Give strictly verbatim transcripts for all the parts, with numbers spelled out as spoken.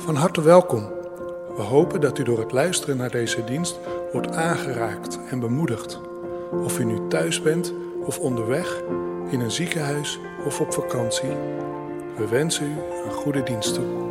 Van harte welkom. We hopen dat u door het luisteren naar deze dienst wordt aangeraakt en bemoedigd. Of u nu thuis bent of onderweg, in een ziekenhuis of op vakantie. We wensen u een goede dienst toe.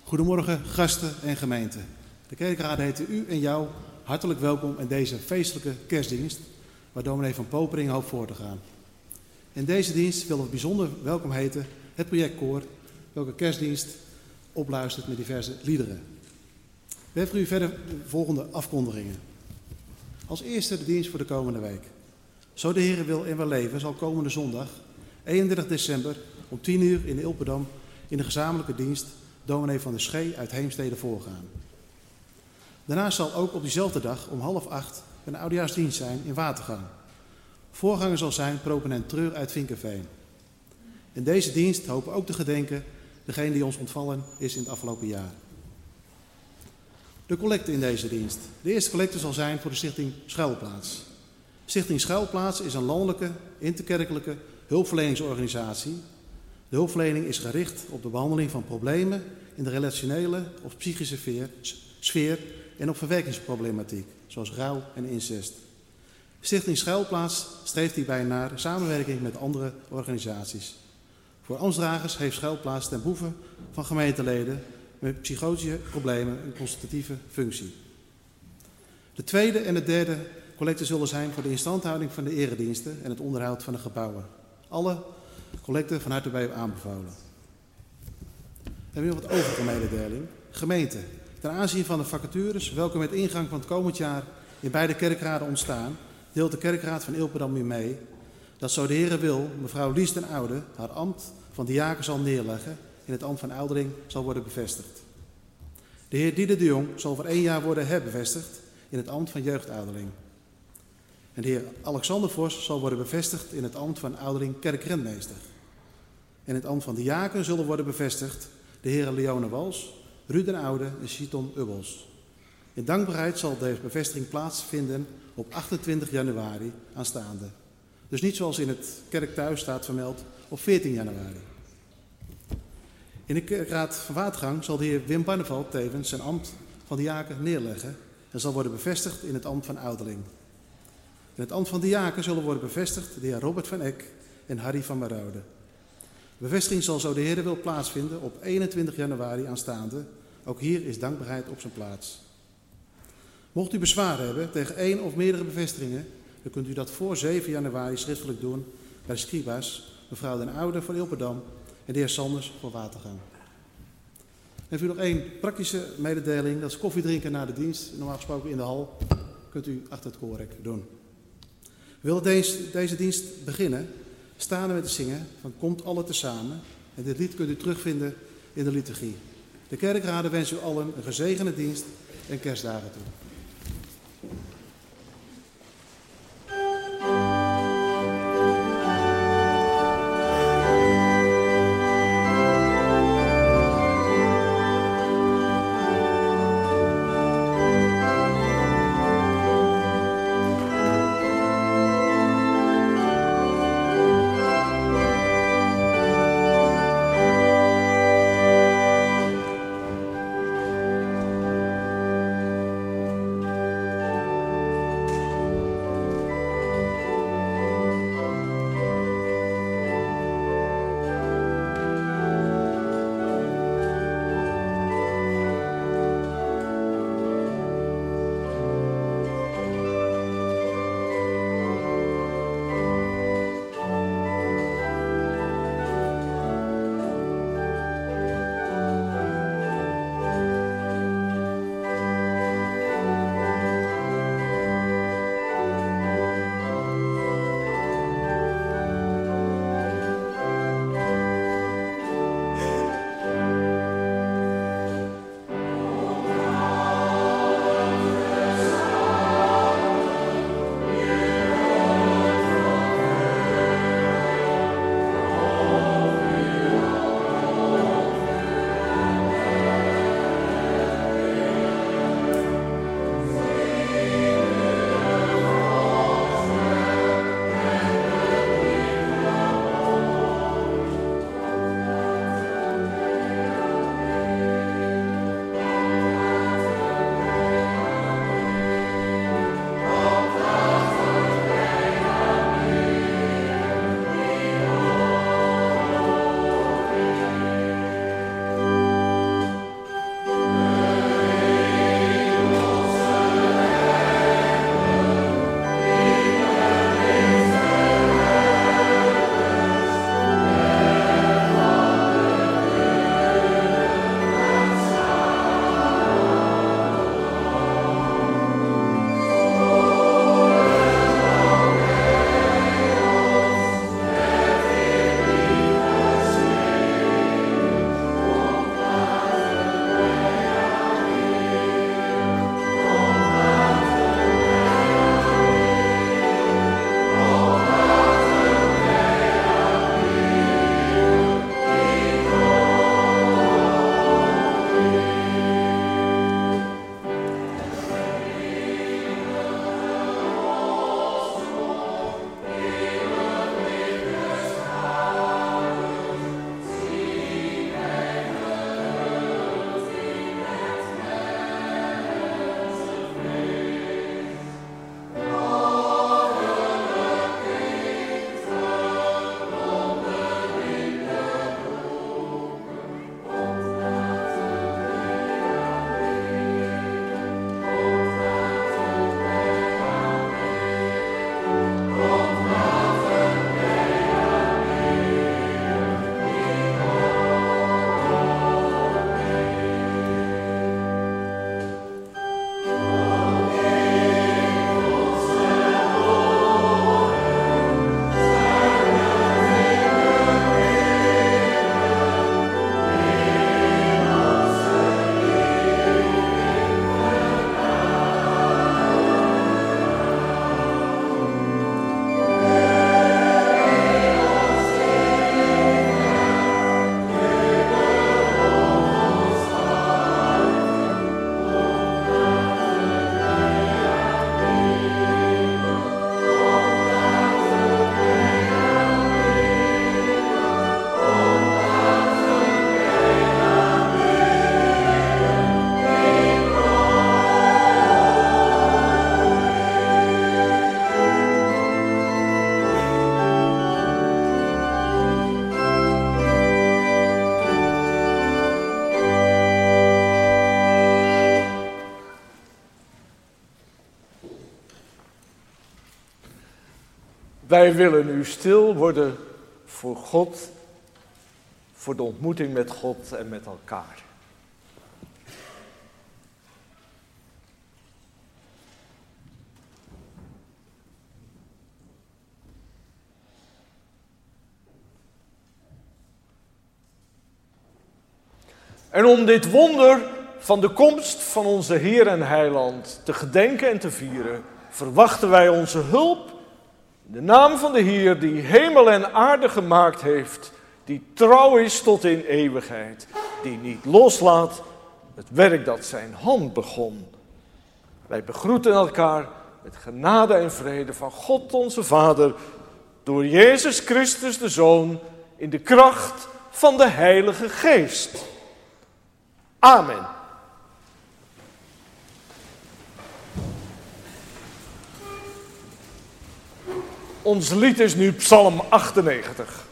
Goedemorgen gasten en gemeente. De kerkraad heet u en jou hartelijk welkom in deze feestelijke kerstdienst, waar dominee van Popering hoopt voor te gaan. In deze dienst willen we bijzonder welkom heten het projectkoor, welke kerstdienst opluistert met diverse liederen. We hebben voor u verder de volgende afkondigingen. Als eerste de dienst voor de komende week. Zo de Heer wil en wil leven, zal komende zondag, eenendertig december, om tien uur in de Ilpendam in de gezamenlijke dienst dominee van der Schee uit Heemstede voorgaan. Daarna zal ook op diezelfde dag om half acht een oudejaarsdienst zijn in Watergang. Voorganger zal zijn proponent Treur uit Vinkenveen. In deze dienst hopen we ook te gedenken degene die ons ontvallen is in het afgelopen jaar. De collecte in deze dienst. De eerste collecte zal zijn voor de Stichting Schuilplaats. Stichting Schuilplaats is een landelijke, interkerkelijke hulpverleningsorganisatie. De hulpverlening is gericht op de behandeling van problemen in de relationele of psychische sfeer, sfeer en op verwerkingsproblematiek, zoals rouw en incest. Stichting Schuilplaats streeft hierbij naar samenwerking met andere organisaties. Voor ambtsdragers heeft Schuilplaats ten behoeve van gemeenteleden met psychotische problemen een consultatieve functie. De tweede en de derde collecten zullen zijn voor de instandhouding van de erediensten en het onderhoud van de gebouwen. Alle collecten van harte bij u aanbevolen. We hebben nog wat overige mededeling. Gemeente. Ten aanzien van de vacatures, welke met ingang van het komend jaar in beide kerkraden ontstaan, deelt de kerkraad van Ilpendam u mee dat zo de Heere wil, mevrouw Lies den Oude haar ambt van diaken zal neerleggen en het ambt van ouderling zal worden bevestigd. De heer Dieder de Jong zal voor één jaar worden herbevestigd in het ambt van jeugdouderling. En de heer Alexander Vos zal worden bevestigd in het ambt van ouderling kerkrentmeester. En het ambt van diaken zullen worden bevestigd de heren Leone Wals, Ruud den Oude en Chiton Ubbels. In dankbaarheid zal deze bevestiging plaatsvinden op achtentwintig januari aanstaande. Dus niet zoals in het kerkthuis staat vermeld op veertien januari. In de kerkraad van Watergang zal de heer Wim Barneveld tevens zijn ambt van diaken neerleggen en zal worden bevestigd in het ambt van ouderling. In het ambt van diaken zullen worden bevestigd de heer Robert van Eck en Harry van Marode. De bevestiging zal zo de Heer wil plaatsvinden op eenentwintig januari aanstaande. Ook hier is dankbaarheid op zijn plaats. Mocht u bezwaar hebben tegen één of meerdere bevestigingen, dan kunt u dat voor zeven januari schriftelijk doen bij de scriba's, mevrouw den Oude voor Ilpendam en de heer Sanders voor Watergang. Dan heeft u nog één praktische mededeling, dat is koffie drinken na de dienst, normaal gesproken in de hal, kunt u achter het koorrek doen. We willen deze, deze dienst beginnen, staande met te zingen van Komt alle tezamen. En dit lied kunt u terugvinden in de liturgie. De kerkraden wensen u allen een gezegende dienst en kerstdagen toe. Wij willen nu stil worden voor God, voor de ontmoeting met God en met elkaar. En om dit wonder van de komst van onze Heer en Heiland te gedenken en te vieren, verwachten wij onze hulp in de naam van de Heer die hemel en aarde gemaakt heeft, die trouw is tot in eeuwigheid, die niet loslaat het werk dat zijn hand begon. Wij begroeten elkaar met genade en vrede van God onze Vader, door Jezus Christus de Zoon, in de kracht van de Heilige Geest. Amen. Ons lied is nu Psalm achtennegentig.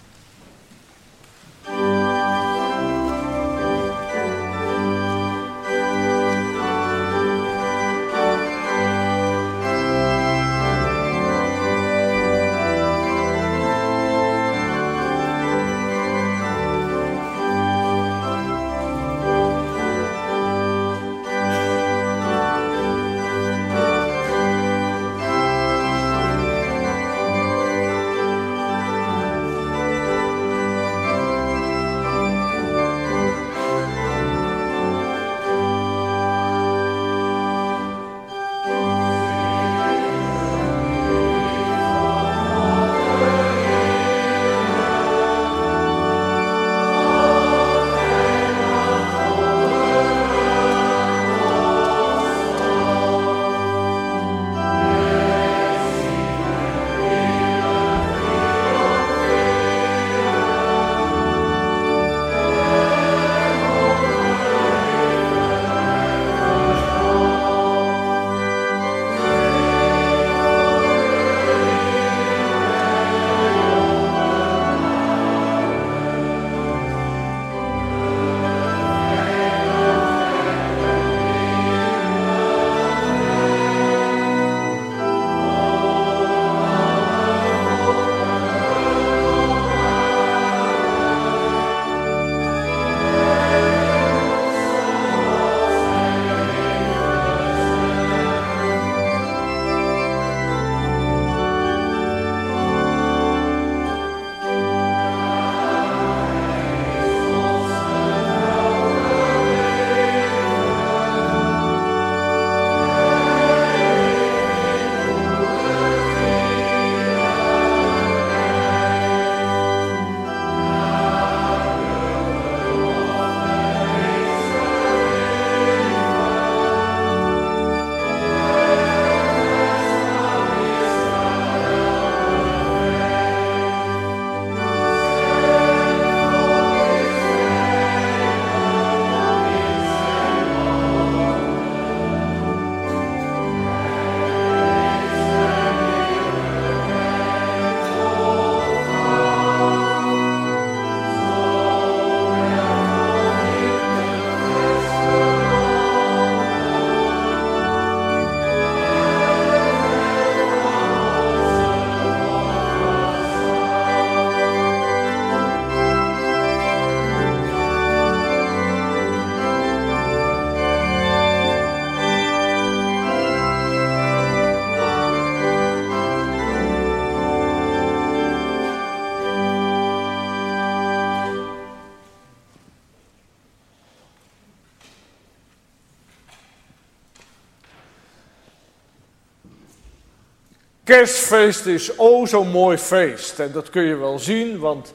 Kerstfeest is o zo'n mooi feest. En dat kun je wel zien, want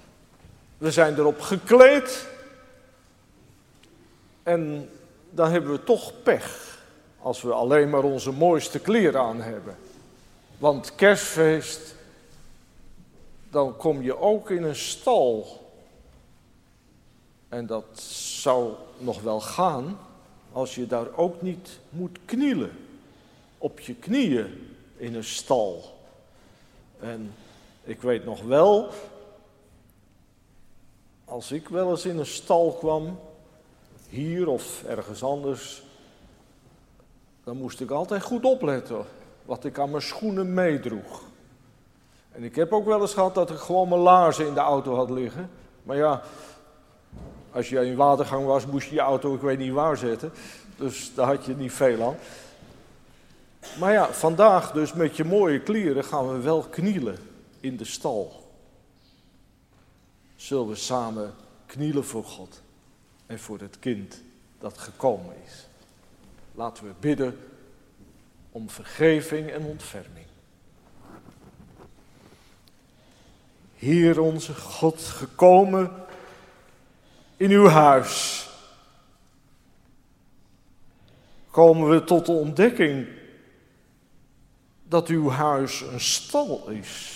we zijn erop gekleed. En dan hebben we toch pech als we alleen maar onze mooiste kleren aan hebben. Want kerstfeest, dan kom je ook in een stal. En dat zou nog wel gaan als je daar ook niet moet knielen. Op je knieën in een stal. En ik weet nog wel, als ik wel eens in een stal kwam, hier of ergens anders, dan moest ik altijd goed opletten wat ik aan mijn schoenen meedroeg. En ik heb ook wel eens gehad dat ik gewoon mijn laarzen in de auto had liggen. Maar ja, als je in Watergang was, moest je je auto ik weet niet waar zetten. Dus daar had je niet veel aan. Maar ja, vandaag dus met je mooie kleren gaan we wel knielen in de stal. Zullen we samen knielen voor God en voor het kind dat gekomen is. Laten we bidden om vergeving en ontferming. Heer onze God, gekomen in uw huis, komen we tot de ontdekking dat uw huis een stal is.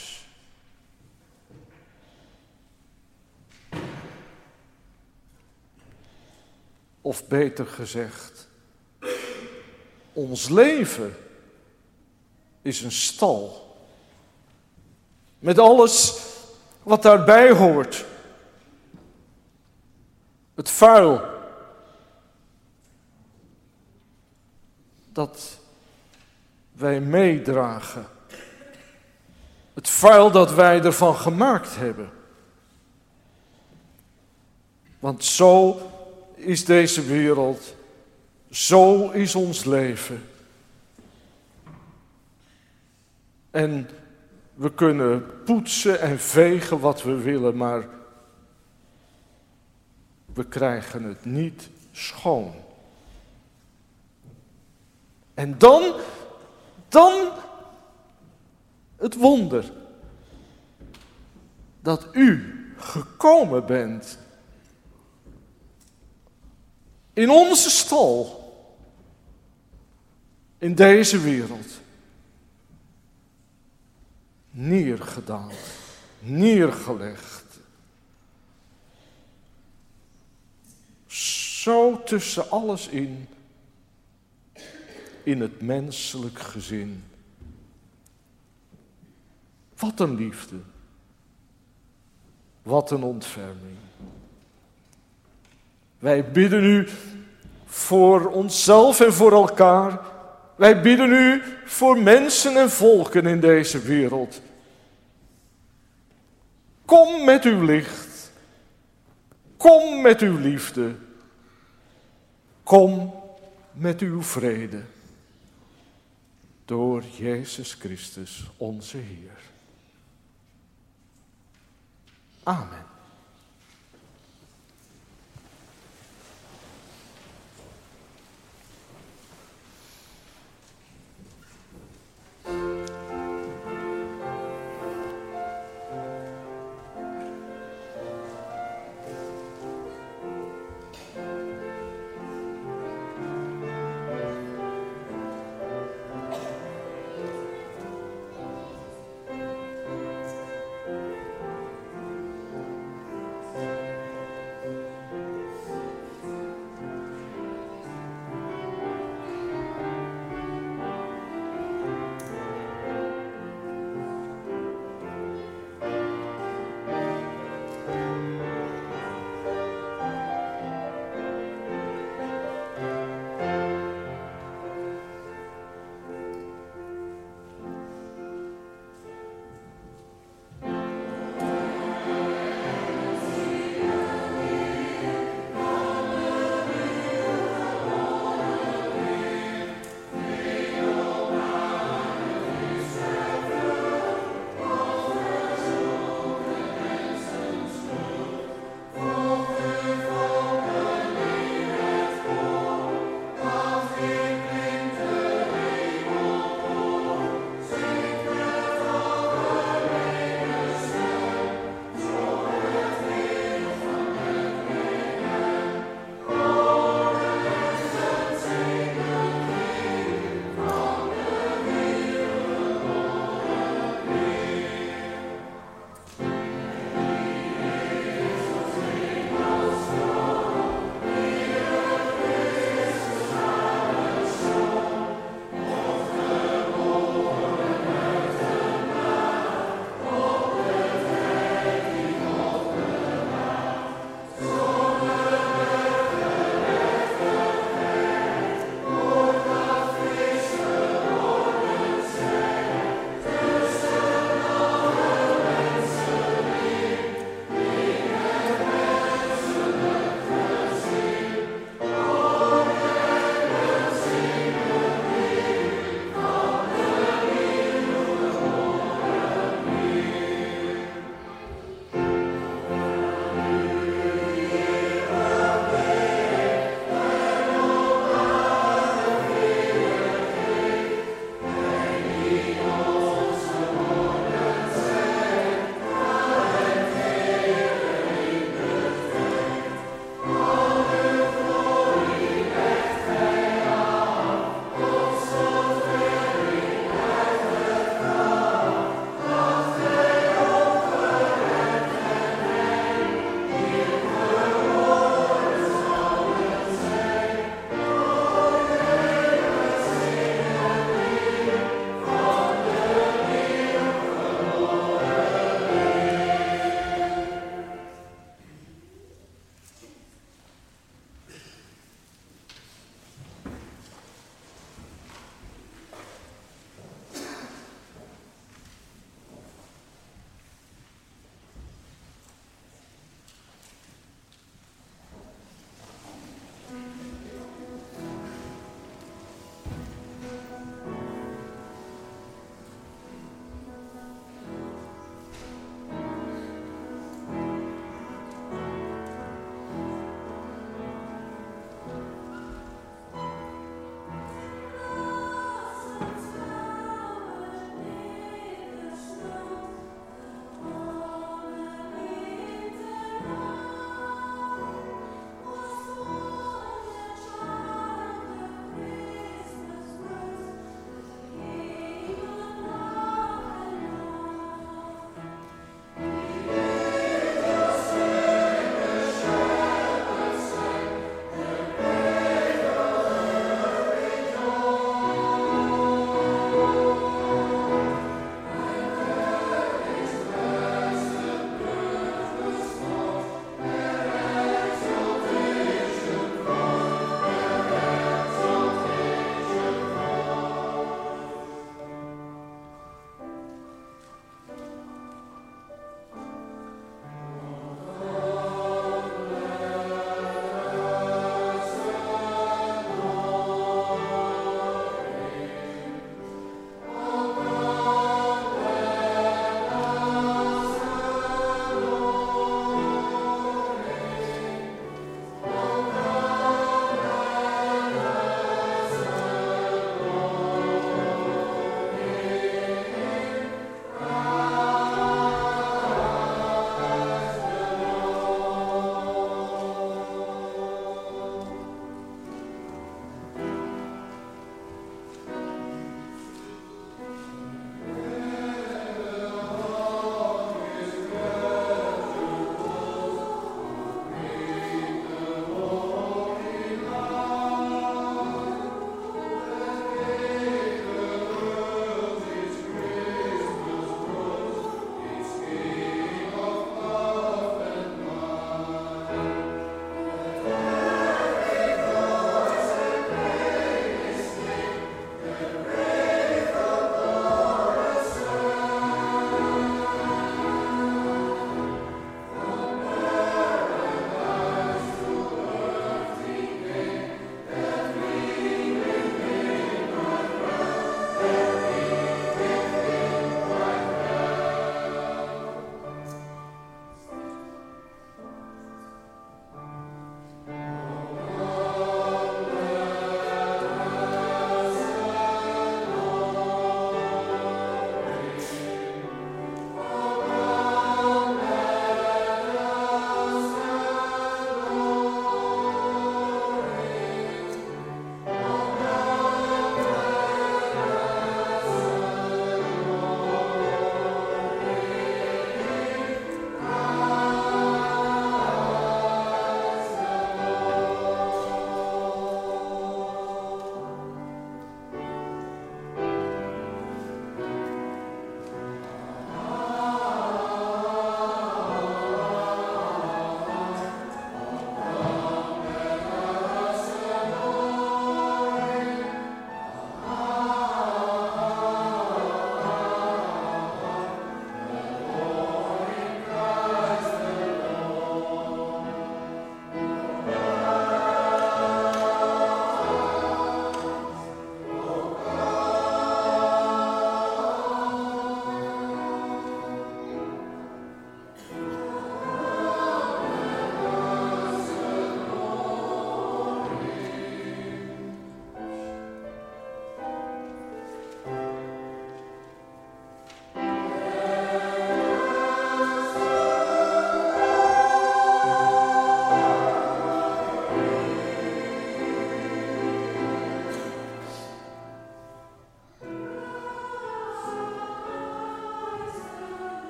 Of beter gezegd, ons leven is een stal. Met alles wat daarbij hoort. Het vuil dat wij meedragen. Het vuil dat wij ervan gemaakt hebben. Want zo is deze wereld, zo is ons leven. En we kunnen poetsen en vegen wat we willen, maar we krijgen het niet schoon. En dan, dan het wonder dat u gekomen bent in onze stal, in deze wereld. Neergedaald, neergelegd. Zo tussen alles in, in het menselijk gezin. Wat een liefde. Wat een ontferming. Wij bidden u voor onszelf en voor elkaar. Wij bidden u voor mensen en volken in deze wereld. Kom met uw licht. Kom met uw liefde. Kom met uw vrede. Door Jezus Christus, onze Heer. Amen.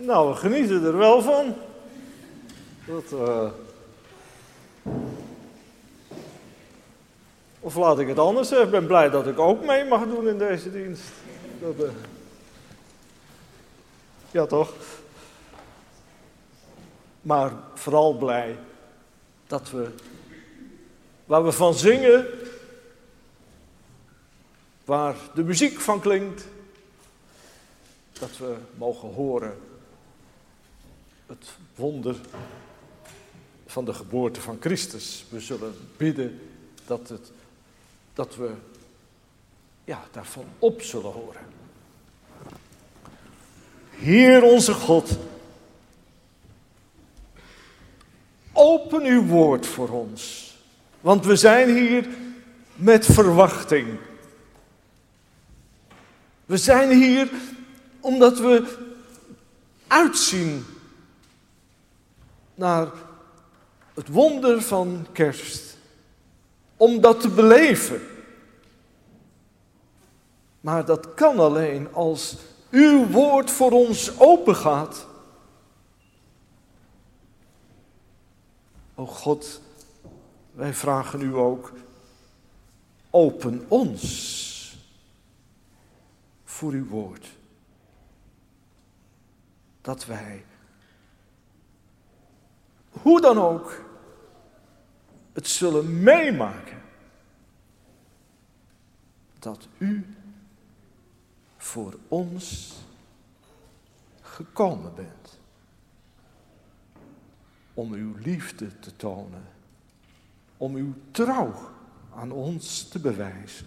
Nou, we genieten er wel van. Dat, uh... Of laat ik het anders zeggen. Ik ben blij dat ik ook mee mag doen in deze dienst. Dat, uh... Ja, toch? Maar vooral blij dat we, waar we van zingen, waar de muziek van klinkt, dat we mogen horen het wonder van de geboorte van Christus. We zullen bidden dat, het, dat we ja, daarvan op zullen horen. Heer onze God, open uw woord voor ons, want we zijn hier met verwachting. We zijn hier omdat we uitzien naar het wonder van kerst, om dat te beleven. Maar dat kan alleen als uw woord voor ons open gaat. O God, wij vragen u ook, open ons voor uw woord. Dat wij, hoe dan ook, het zullen meemaken. Dat u voor ons gekomen bent. Om uw liefde te tonen. Om uw trouw aan ons te bewijzen.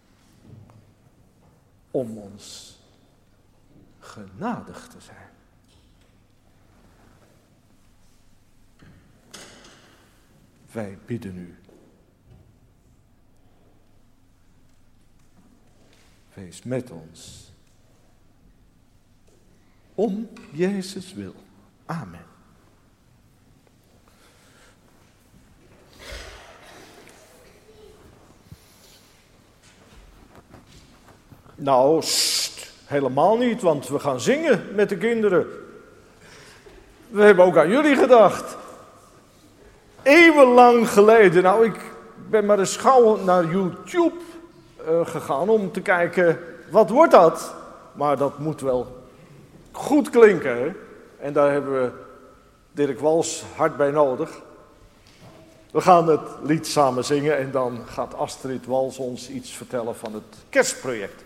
Om ons genadig te zijn. Wij bidden u. Wees met ons. Om Jezus wil. Amen. Nou, sst, helemaal niet, want we gaan zingen met de kinderen. We hebben ook aan jullie gedacht. Eeuwenlang geleden, nou ik ben maar eens gauw naar YouTube uh, gegaan om te kijken, wat wordt dat? Maar dat moet wel goed klinken, hè? En daar hebben we Dirk Wals hard bij nodig. We gaan het lied samen zingen en dan gaat Astrid Wals ons iets vertellen van het kerstproject.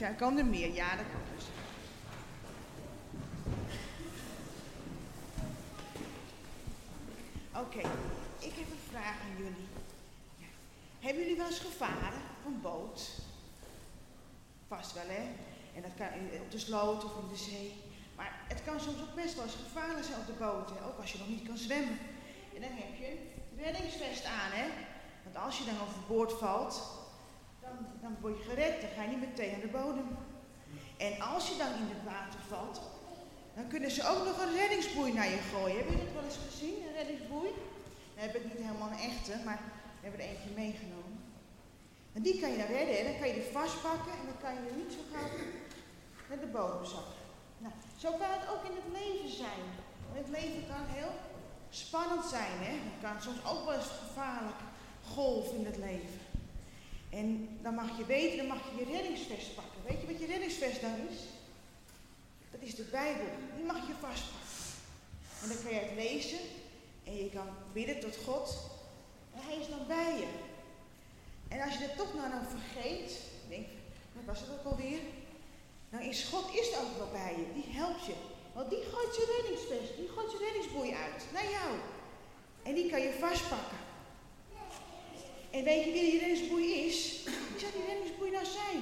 zijn, komen er meer. Ja, dat kan dus. Oké, okay, ik heb een vraag aan jullie. Ja. Hebben jullie wel eens gevaren op een boot? Vast wel, hè? En dat kan op de sloot of in de zee. Maar het kan soms ook best wel eens gevaarlijk zijn op de boot, hè? Ook als je nog niet kan zwemmen. En dan heb je een reddingsvest aan, hè? Want als je dan overboord valt, dan, dan word je gered. Dan ga je niet meteen aan de bodem. En als je dan in het water valt, dan kunnen ze ook nog een reddingsboei naar je gooien. Hebben jullie dat wel eens gezien, een reddingsboei? Dan heb ik niet helemaal een echte, maar we hebben er eentje meegenomen. En die kan je dan redden, hè? Dan kan je die vastpakken en dan kan je er niet zo gauw naar de bodem zakken. Nou, zo kan het ook in het leven zijn. Het leven kan heel spannend zijn, hè? Het kan soms ook wel eens gevaarlijk golven in het leven. En dan mag je weten, dan mag je je reddingsvest pakken. Weet je wat je reddingsvest dan is? Dat is de Bijbel. Die mag je vastpakken. En dan kan je het lezen en je kan bidden tot God. En hij is dan bij je. En als je dat toch nou dan vergeet, denk, wat was het ook alweer? Dan is God is er ook wel bij je. Die helpt je. Want die gooit zijn reddingsvest, die gooit zijn reddingsboei uit naar jou. En die kan je vastpakken. En weet je wie die reddingsboei is? Wie zou die reddingsboei nou zijn?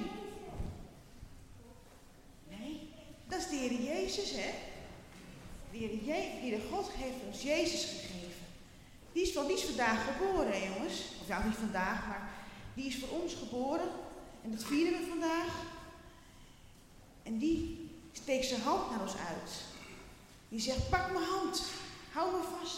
Nee, dat is de Heer Jezus, hè? De Heer Je- de Heer God heeft ons Jezus gegeven. Die is, van, die is vandaag geboren, hè, jongens. Of nou, niet vandaag, maar die is voor ons geboren. En dat vieren we vandaag. En die steekt zijn hand naar ons uit. Die zegt, pak mijn hand. Hou me vast.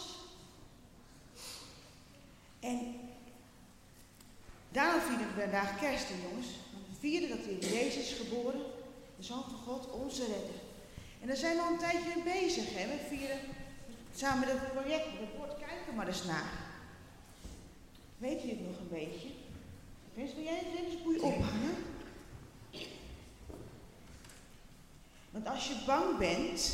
En daarom vieren we vandaag kerst, jongens. Want we vieren dat de Heer Jezus is geboren. De Zoon van God, onze redder. En daar zijn we al een tijdje mee bezig. Hè? We vieren samen met het project. Dat woord kijken maar eens naar. Weet je het nog een beetje? Wens, wil jij een reddingsboei ophangen? Want als je bang bent,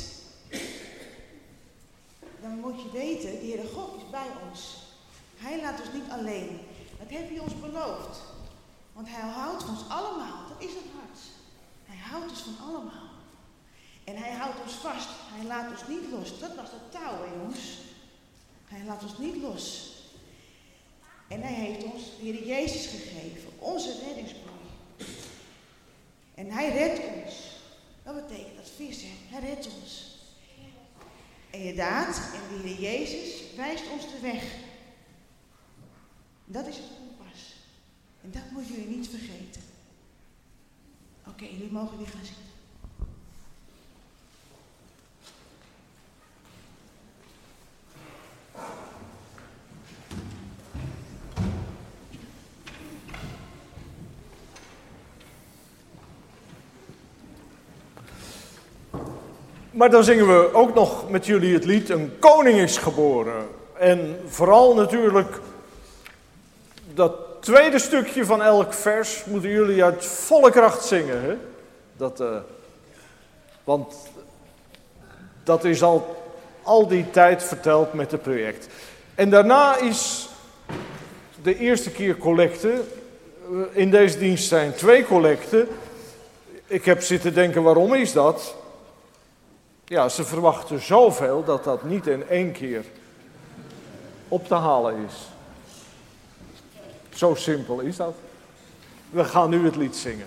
dan moet je weten, de Heere God is bij ons. Hij laat ons niet alleen. Dat heeft hij ons beloofd. Want hij houdt van ons allemaal. Dat is het hart. Hij houdt ons van allemaal. En hij houdt ons vast. Hij laat ons niet los. Dat was dat touw, hè, jongens. Hij laat ons niet los. En hij heeft ons de Heer Jezus gegeven. Onze reddingsboei. En hij redt ons. Wat betekent dat vis, hè? Hij redt ons. En je daad en de Heer Jezus wijst ons de weg. Dat is het kompas. En dat moeten jullie niet vergeten. Oké, okay, jullie mogen weer gaan zitten. Maar dan zingen we ook nog met jullie het lied Een koning is geboren. En vooral natuurlijk dat tweede stukje van elk vers moeten jullie uit volle kracht zingen. Hè? Dat, uh, want dat is al, al die tijd verteld met het project. En daarna is de eerste keer collecte. In deze dienst zijn twee collecten. Ik heb zitten denken, waarom is dat? Ja, ze verwachten zoveel dat dat niet in één keer op te halen is. Zo simpel is dat. We gaan nu het lied zingen.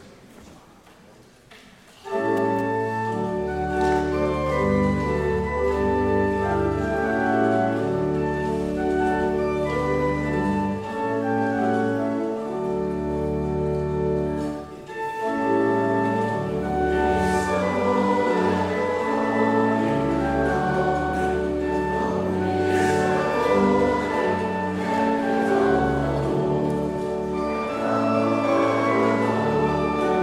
Oh,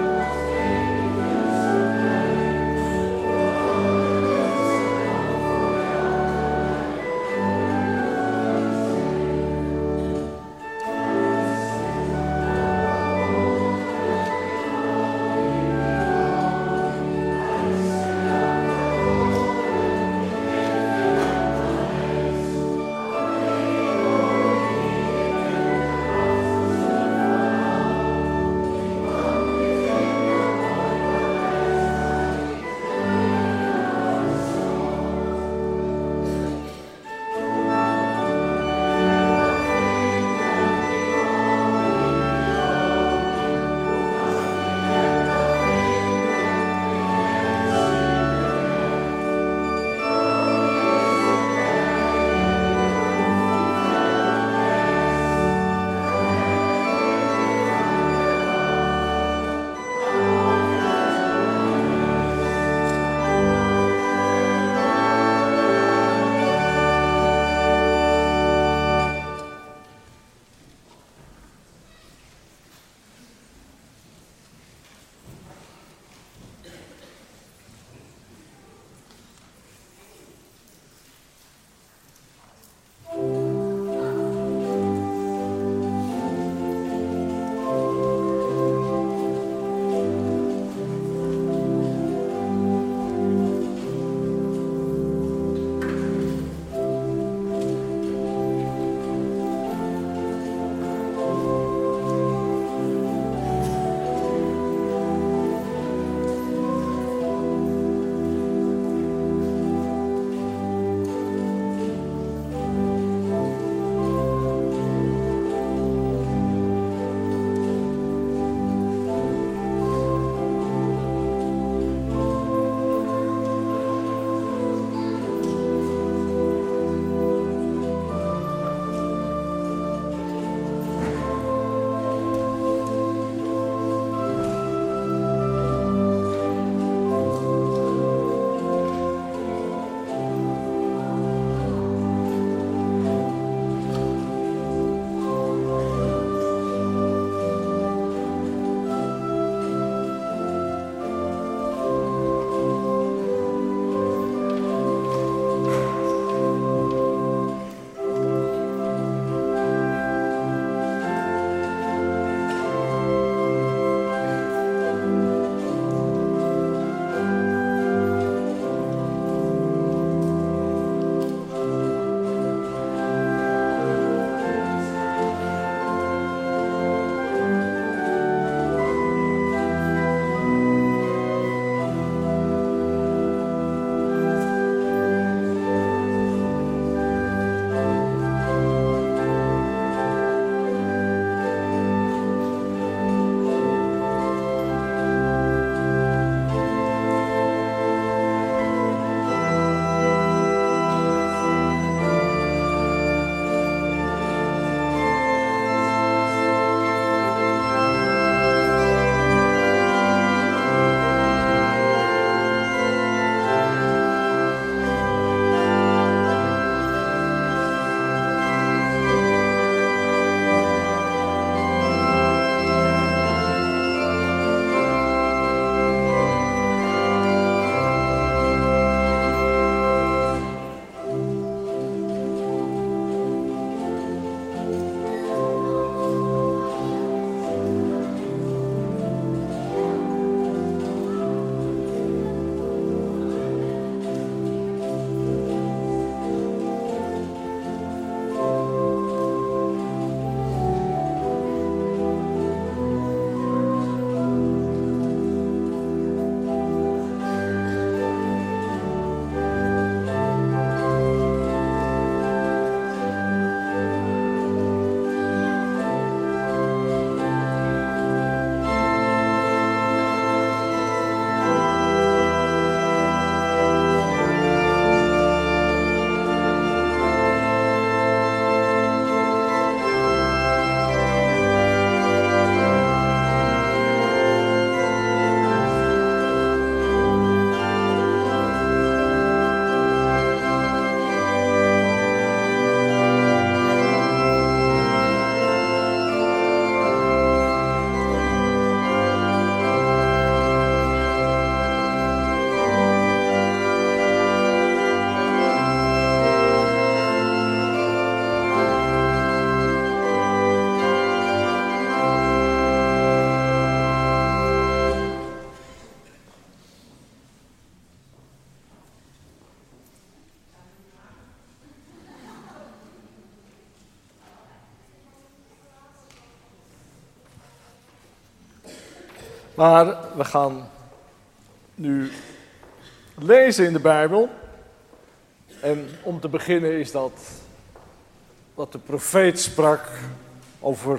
Maar we gaan nu lezen in de Bijbel. En om te beginnen is dat wat de profeet sprak over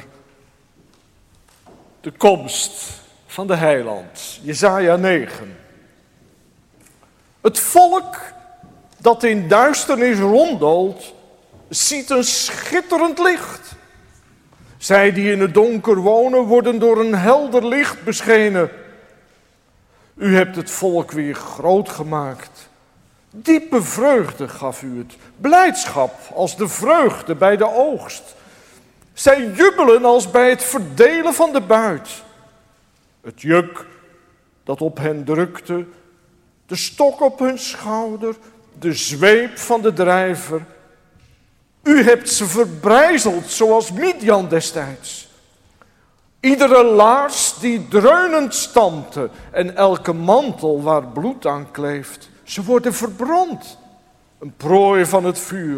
de komst van de heiland. Jesaja negen. Het volk dat in duisternis ronddoolt, ziet een schitterend licht. Zij die in het donker wonen, worden door een helder licht beschenen. U hebt het volk weer groot gemaakt. Diepe vreugde gaf u het, blijdschap als de vreugde bij de oogst. Zij jubelen als bij het verdelen van de buit. Het juk dat op hen drukte, de stok op hun schouder, de zweep van de drijver. U hebt ze verbrijzeld zoals Midian destijds. Iedere laars die dreunend stampte en elke mantel waar bloed aan kleeft. Ze worden verbrand, een prooi van het vuur.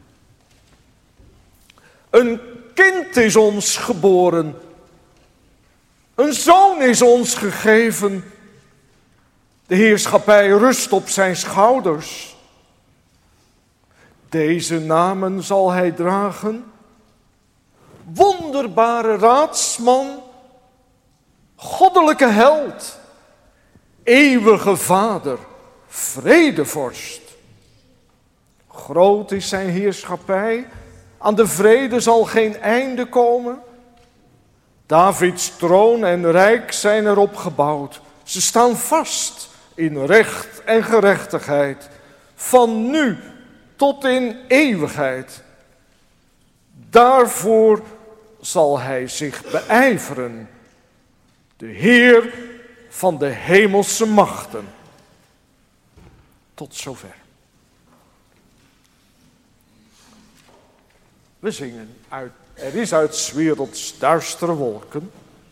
Een kind is ons geboren, een zoon is ons gegeven. De heerschappij rust op zijn schouders. Deze namen zal hij dragen: wonderbare raadsman, goddelijke held, eeuwige vader, vredevorst. Groot is zijn heerschappij, aan de vrede zal geen einde komen. Davids troon en rijk zijn erop gebouwd. Ze staan vast in recht en gerechtigheid, van nu tot in eeuwigheid. Daarvoor zal hij zich beijveren, de Heer van de hemelse machten. Tot zover. We zingen uit, er is uit 's werelds duistere wolken.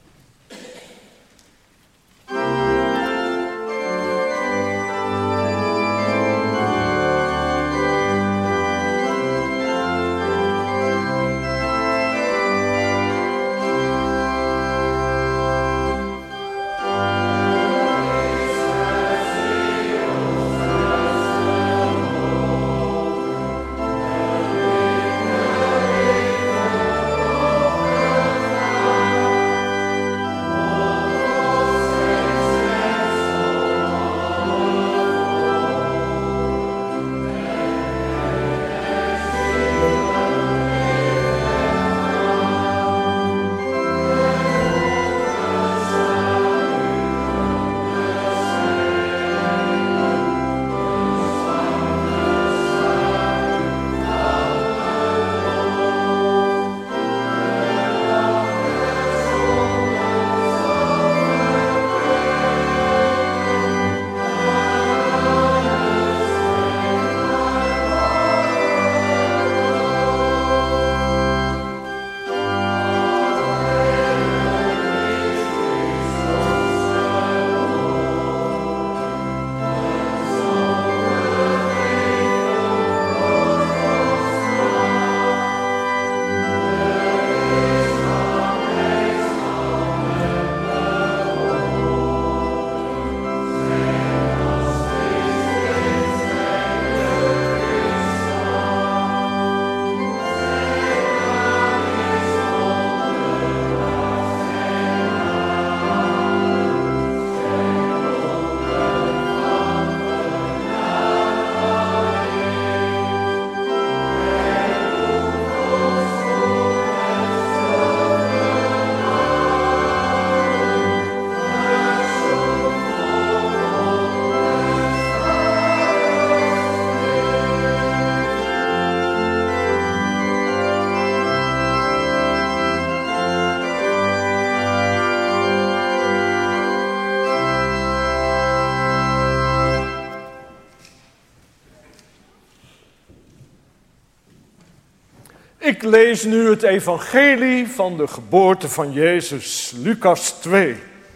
Ik lees nu het evangelie van de geboorte van Jezus, Lucas twee.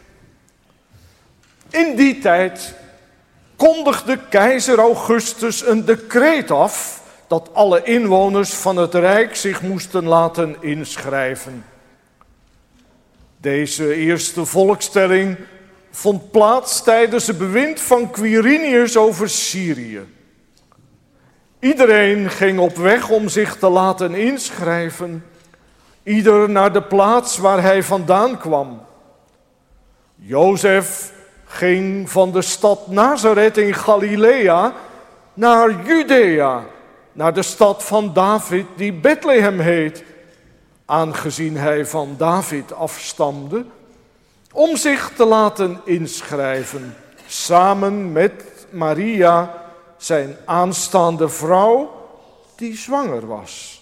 In die tijd kondigde keizer Augustus een decreet af dat alle inwoners van het Rijk zich moesten laten inschrijven. Deze eerste volkstelling vond plaats tijdens het bewind van Quirinius over Syrië. Iedereen ging op weg om zich te laten inschrijven, ieder naar de plaats waar hij vandaan kwam. Jozef ging van de stad Nazareth in Galilea naar Judea, naar de stad van David die Bethlehem heet, aangezien hij van David afstamde, om zich te laten inschrijven, samen met Maria, zijn aanstaande vrouw, die zwanger was.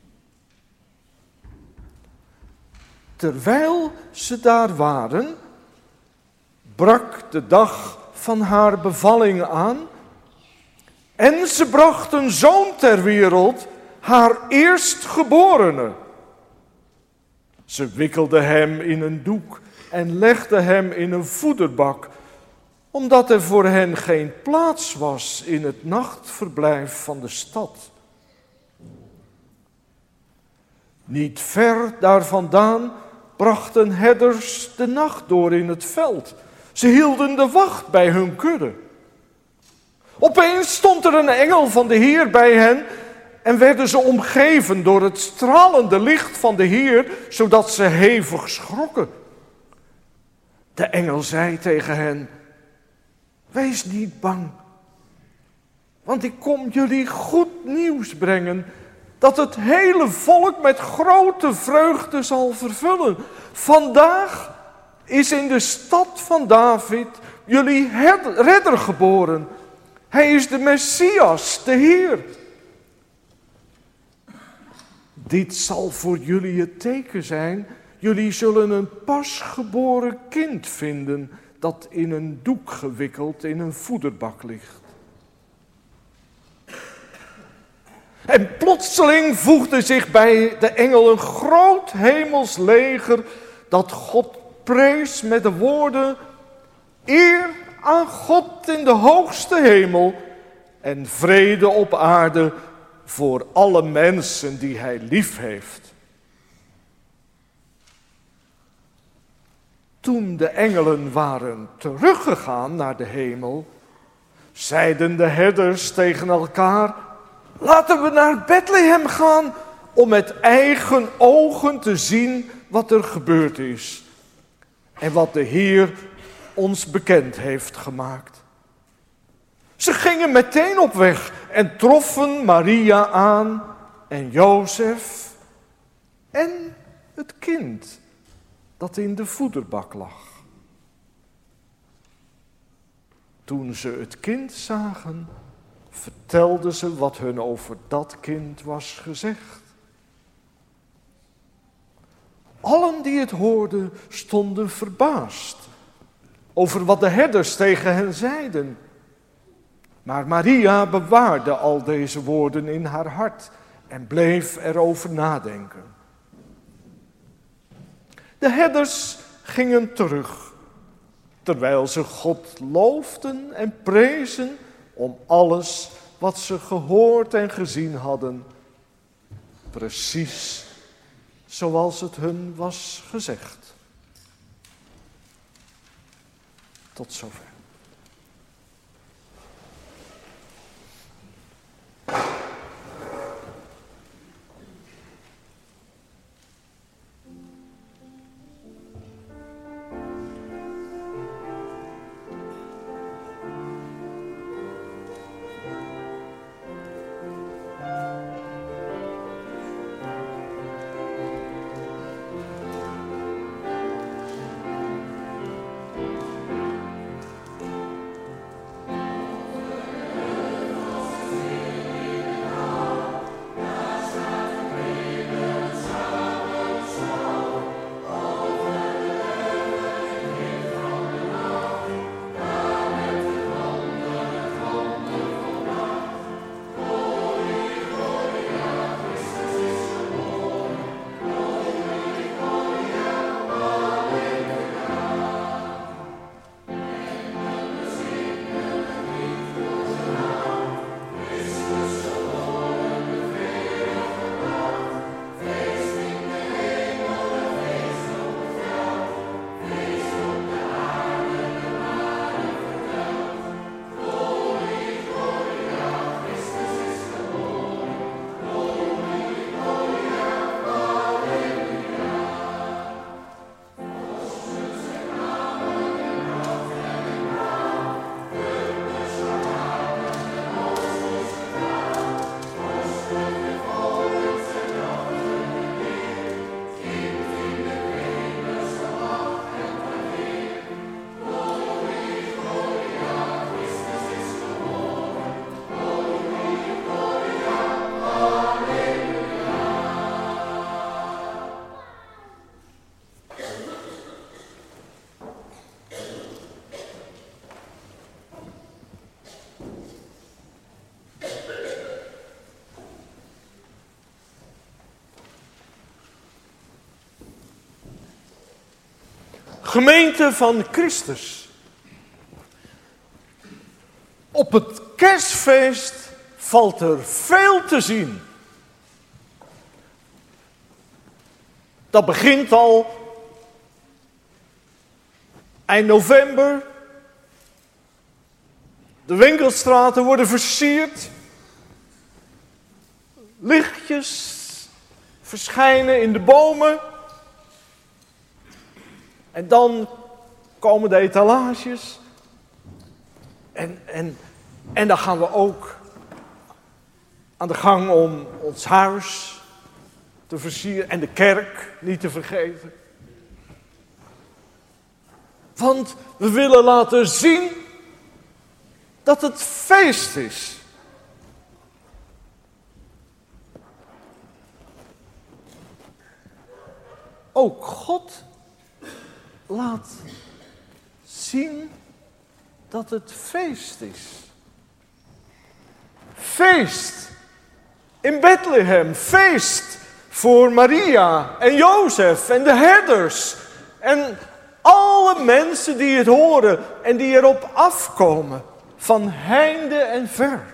Terwijl ze daar waren, brak de dag van haar bevalling aan en ze bracht een zoon ter wereld, haar eerstgeborene. Ze wikkelde hem in een doek en legde hem in een voederbak, omdat er voor hen geen plaats was in het nachtverblijf van de stad. Niet ver daar vandaan brachten herders de nacht door in het veld. Ze hielden de wacht bij hun kudde. Opeens stond er een engel van de Heer bij hen en werden ze omgeven door het stralende licht van de Heer, zodat ze hevig schrokken. De engel zei tegen hen: wees niet bang, want ik kom jullie goed nieuws brengen, dat het hele volk met grote vreugde zal vervullen. Vandaag is in de stad van David jullie redder geboren. Hij is de Messias, de Heer. Dit zal voor jullie het teken zijn. Jullie zullen een pasgeboren kind vinden dat in een doek gewikkeld in een voederbak ligt. En plotseling voegde zich bij de engel een groot hemels leger dat God prees met de woorden: eer aan God in de hoogste hemel en vrede op aarde voor alle mensen die hij lief heeft. Toen de engelen waren teruggegaan naar de hemel, zeiden de herders tegen elkaar: laten we naar Bethlehem gaan om met eigen ogen te zien wat er gebeurd is en wat de Heer ons bekend heeft gemaakt. Ze gingen meteen op weg en troffen Maria aan en Jozef en het kind dat in de voederbak lag. Toen ze het kind zagen, vertelden ze wat hun over dat kind was gezegd. Allen die het hoorden stonden verbaasd over wat de herders tegen hen zeiden. Maar Maria bewaarde al deze woorden in haar hart en bleef erover nadenken. De herders gingen terug, terwijl ze God loofden en prezen om alles wat ze gehoord en gezien hadden, precies zoals het hun was gezegd. Tot zover. Gemeente van Christus. Op het kerstfeest valt er veel te zien. Dat begint al eind november. De winkelstraten worden versierd. Lichtjes verschijnen in de bomen. En dan komen de etalages. En, en, en dan gaan we ook aan de gang om ons huis te versieren. En de kerk niet te vergeten. Want we willen laten zien dat het feest is. Ook God laat zien dat het feest is. Feest in Bethlehem. Feest voor Maria en Jozef en de herders. En alle mensen die het horen en die erop afkomen. Van heinde en ver.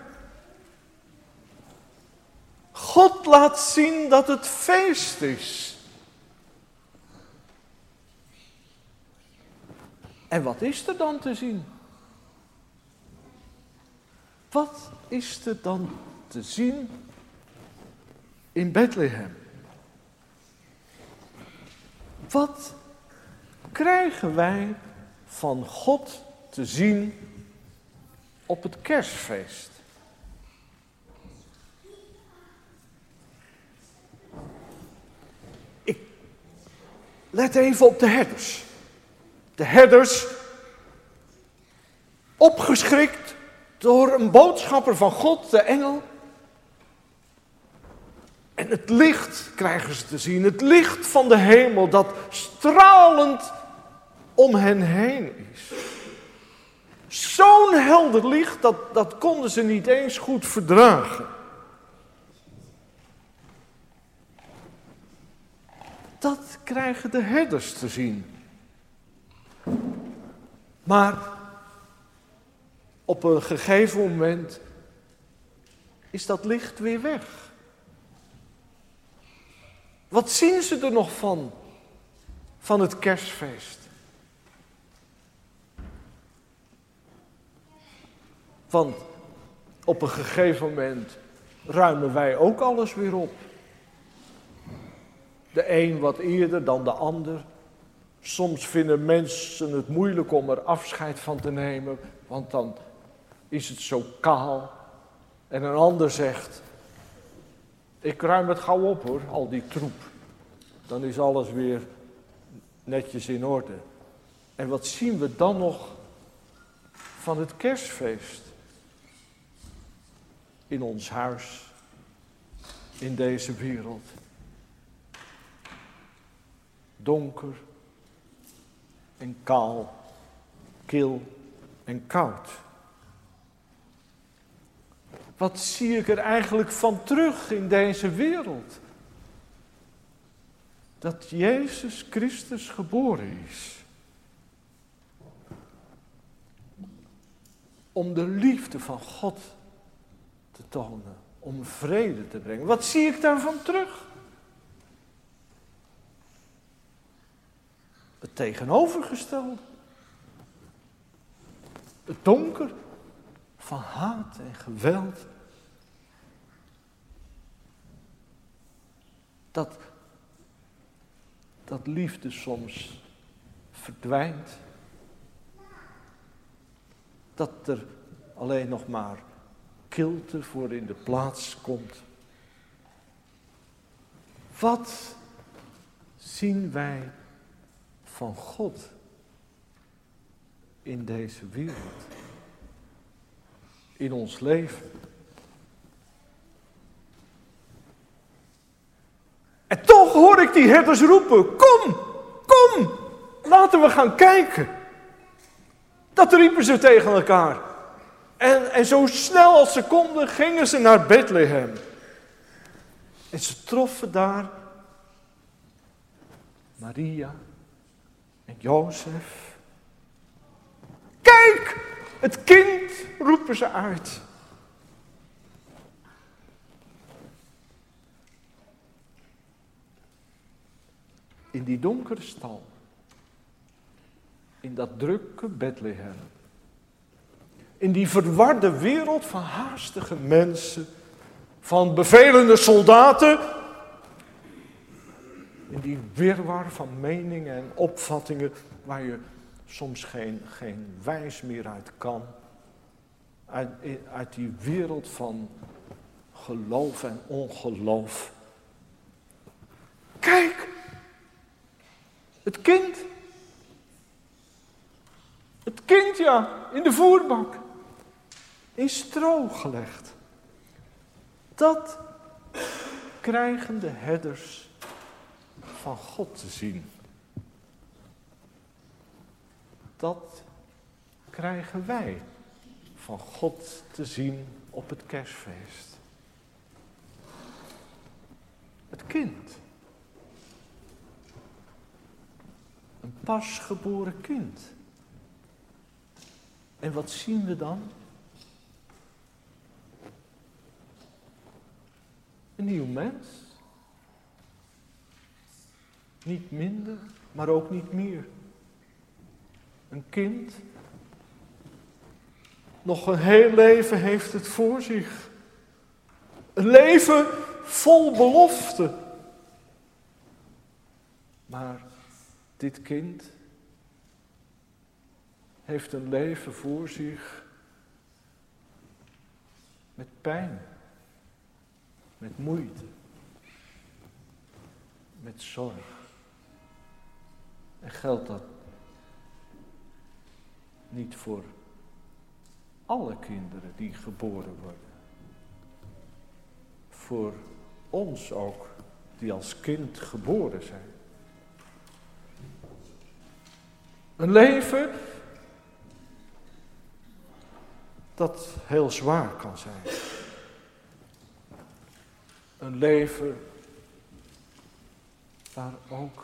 God laat zien dat het feest is. En wat is er dan te zien? Wat is er dan te zien in Bethlehem? Wat krijgen wij van God te zien op het kerstfeest? Ik let even op de herders. De herders, opgeschrikt door een boodschapper van God, de engel. En het licht krijgen ze te zien, het licht van de hemel dat stralend om hen heen is. Zo'n helder licht, dat, dat konden ze niet eens goed verdragen. Dat krijgen de herders te zien. Maar op een gegeven moment is dat licht weer weg. Wat zien ze er nog van, van het kerstfeest? Want op een gegeven moment ruimen wij ook alles weer op. De een wat eerder dan de ander. Soms vinden mensen het moeilijk om er afscheid van te nemen, want dan is het zo kaal. En een ander zegt, ik ruim het gauw op hoor, al die troep. Dan is alles weer netjes in orde. En wat zien we dan nog van het kerstfeest? In ons huis, in deze wereld. Donker en kaal, kil en koud. Wat zie ik er eigenlijk van terug in deze wereld? Dat Jezus Christus geboren is. Om de liefde van God te tonen, om vrede te brengen. Wat zie ik daarvan terug? Het tegenovergestelde. Het donker van haat en geweld. Dat, dat liefde soms verdwijnt. Dat er alleen nog maar kilte voor in de plaats komt. Wat zien wij van God in deze wereld, in ons leven? En toch hoor ik die herders roepen, kom, kom, laten we gaan kijken. Dat riepen ze tegen elkaar. En, en zo snel als ze konden gingen ze naar Bethlehem. En ze troffen daar Maria en Jozef. Kijk, het kind, roepen ze uit. In die donkere stal, in dat drukke Bethlehem, in die verwarde wereld van haastige mensen, van bevelende soldaten, in die wirwar van meningen en opvattingen waar je soms geen, geen wijs meer uit kan, uit, uit die wereld van geloof en ongeloof. Kijk! Het kind. Het kind, ja, in de voerbak. In stro gelegd. Dat krijgen de herders van God te zien. Dat krijgen wij van God te zien op het kerstfeest. Het kind. Een pasgeboren kind. En wat zien we dan? Een nieuw mens. Niet minder, maar ook niet meer. Een kind. Nog een heel leven heeft het voor zich. Een leven vol belofte. Maar dit kind heeft een leven voor zich met pijn, met moeite, met zorg. En geldt dat niet voor alle kinderen die geboren worden? Voor ons ook, die als kind geboren zijn. Een leven dat heel zwaar kan zijn. Een leven waar ook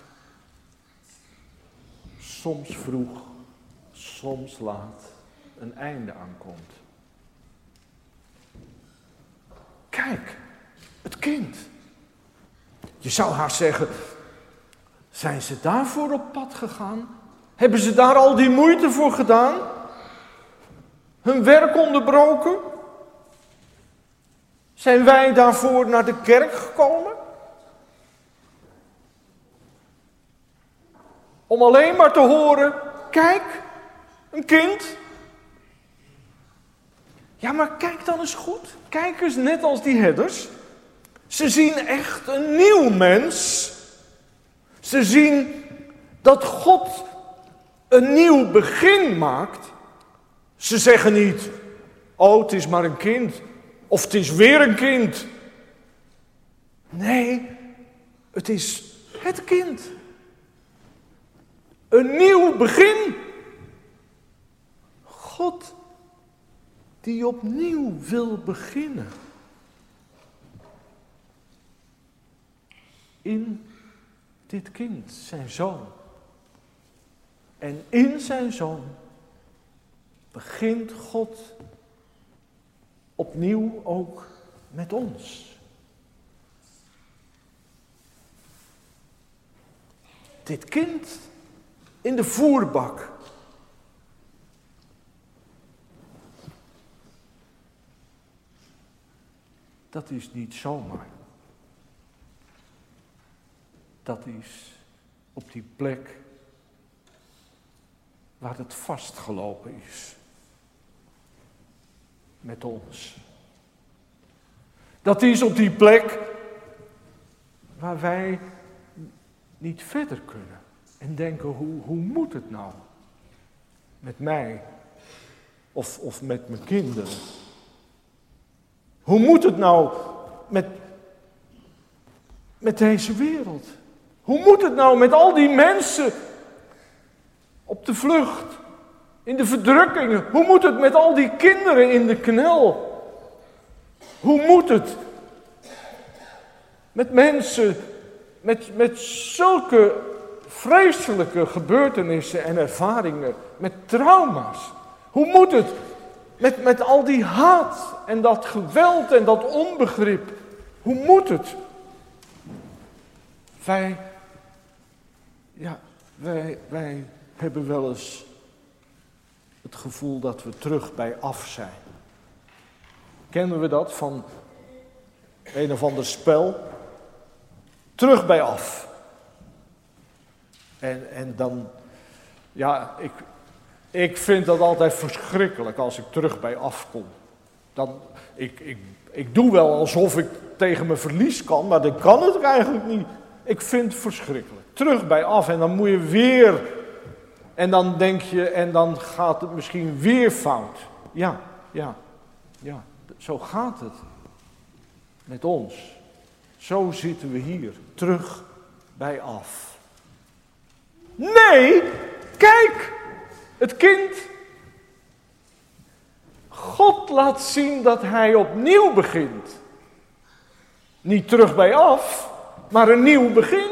soms vroeg, soms laat een einde aankomt. Kijk, het kind. Je zou haast zeggen, zijn ze daarvoor op pad gegaan? Hebben ze daar al die moeite voor gedaan? Hun werk onderbroken? Zijn wij daarvoor naar de kerk gekomen? Om alleen maar te horen, kijk, een kind. Ja, maar kijk dan eens goed. Kijk eens net als die herders. Ze zien echt een nieuw mens. Ze zien dat God een nieuw begin maakt. Ze zeggen niet, oh, het is maar een kind. Of het is weer een kind. Nee, het is het kind. Een nieuw begin. God die opnieuw wil beginnen. In dit kind, zijn zoon. En in zijn zoon begint God opnieuw ook met ons. Dit kind in de voerbak. Dat is niet zomaar. Dat is op die plek waar het vastgelopen is. Met ons. Dat is op die plek waar wij niet verder kunnen. En denken, hoe, hoe moet het nou? Met mij. Of, of met mijn kinderen. Hoe moet het nou met, met deze wereld? Hoe moet het nou met al die mensen op de vlucht, in de verdrukkingen? Hoe moet het met al die kinderen in de knel? Hoe moet het met mensen met, met zulke vreselijke gebeurtenissen en ervaringen, met trauma's. Hoe moet het met, met al die haat en dat geweld en dat onbegrip? Hoe moet het? Wij, ja, wij, wij hebben wel eens het gevoel dat we terug bij af zijn. Kennen we dat van een of ander spel? Terug bij af. En, en dan, ja, ik, ik vind dat altijd verschrikkelijk als ik terug bij af kom. Dan, ik, ik, ik doe wel alsof ik tegen mijn verlies kan, maar dat kan het eigenlijk niet. Ik vind het verschrikkelijk. Terug bij af en dan moet je weer, en dan denk je, en dan gaat het misschien weer fout. Ja, ja, ja, zo gaat het met ons. Zo zitten we hier, terug bij af. Nee, kijk, het kind. God laat zien dat hij opnieuw begint. Niet terug bij af, maar een nieuw begin.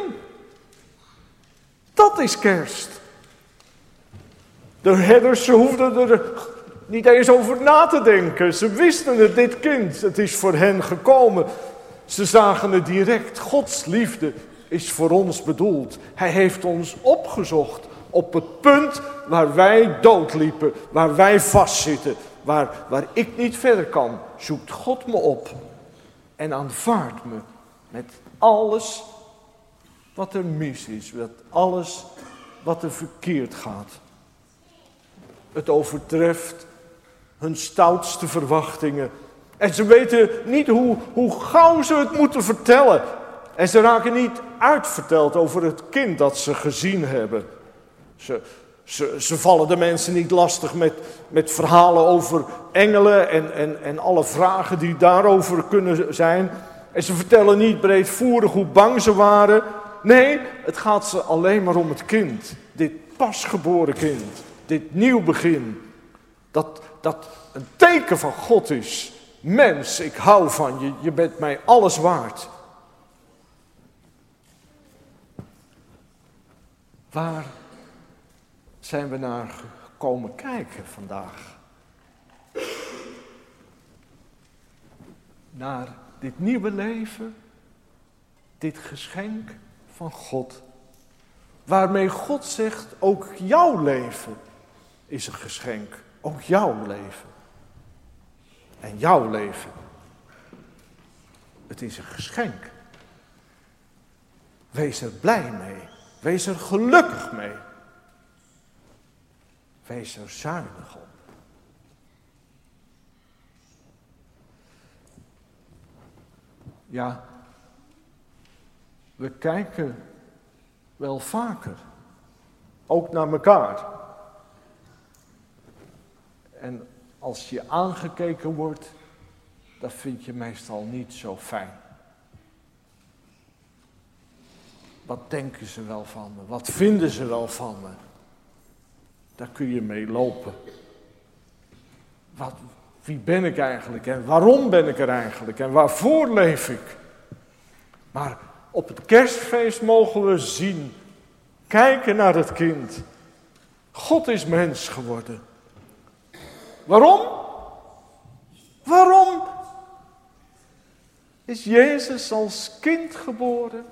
Dat is kerst. De herders, ze hoefden er niet eens over na te denken. Ze wisten het, dit kind, het is voor hen gekomen. Ze zagen het direct. Gods liefde is voor ons bedoeld. Hij heeft ons opgezocht op het punt waar wij doodliepen, waar wij vastzitten, waar, waar ik niet verder kan. Zoekt God me op en aanvaardt me met alles wat er mis is, met alles wat er verkeerd gaat. Het overtreft hun stoutste verwachtingen. En ze weten niet hoe, hoe gauw ze het moeten vertellen. En ze raken niet uitverteld over het kind dat ze gezien hebben. Ze, ze, ze vallen de mensen niet lastig met, met verhalen over engelen en, en, en alle vragen die daarover kunnen zijn. En ze vertellen niet breedvoerig hoe bang ze waren. Nee, het gaat ze alleen maar om het kind. Dit pasgeboren kind. Dit nieuw begin. Dat, dat een teken van God is. Mens, ik hou van je. Je bent mij alles waard. Waar zijn we naar komen kijken vandaag? Naar dit nieuwe leven, dit geschenk van God, waarmee God zegt, ook jouw leven is een geschenk, ook jouw leven. En jouw leven, het is een geschenk. Wees er blij mee, wees er gelukkig mee. Wees er zuinig op. Ja, we kijken wel vaker, ook naar elkaar. En als je aangekeken wordt, dat vind je meestal niet zo fijn. Wat denken ze wel van me? Wat vinden ze wel van me? Daar kun je mee lopen. Wat, wie ben ik eigenlijk en waarom ben ik er eigenlijk en waarvoor leef ik? Maar op het kerstfeest mogen we zien, kijken naar het kind. God is mens geworden. Waarom? Waarom is Jezus als kind geboren?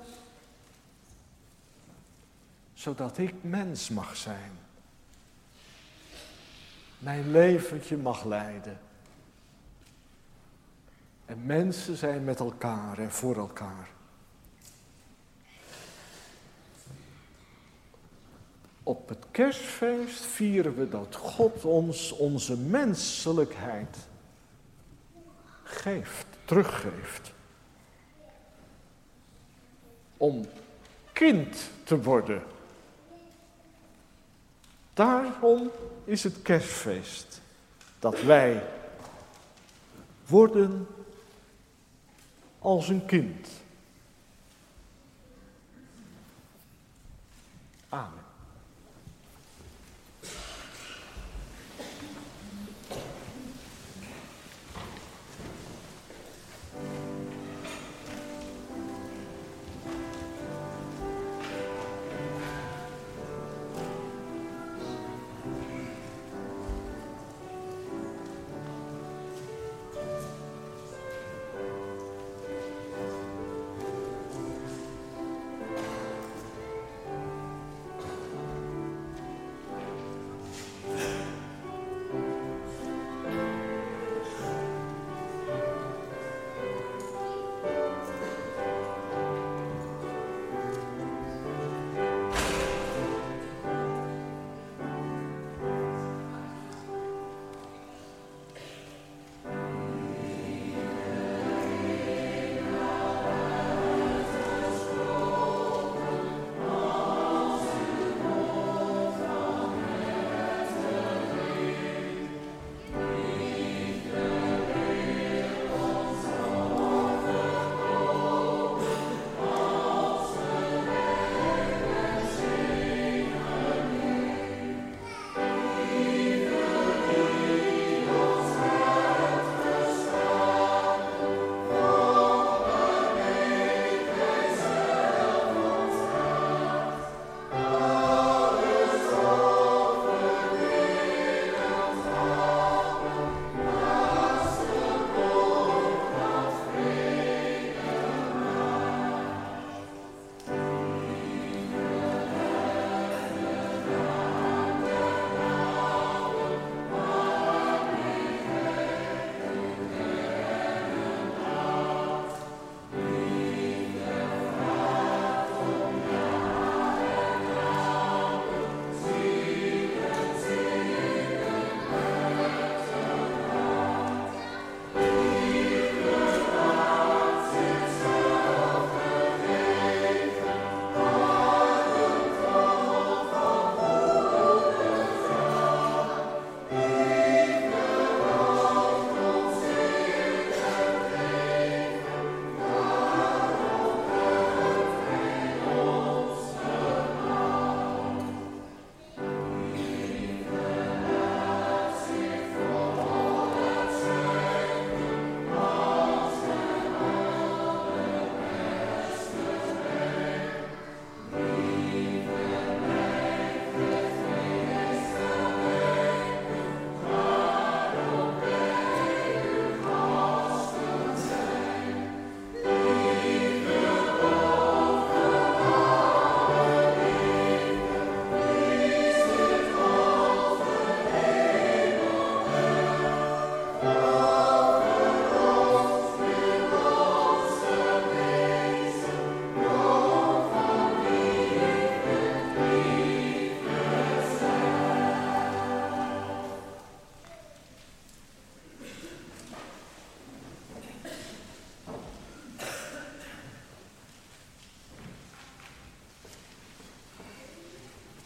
Zodat ik mens mag zijn. Mijn leventje mag leiden. En mensen zijn met elkaar en voor elkaar. Op het kerstfeest vieren we dat God ons onze menselijkheid geeft, teruggeeft. Om kind te worden. Daarom is het kerstfeest dat wij worden als een kind. Amen.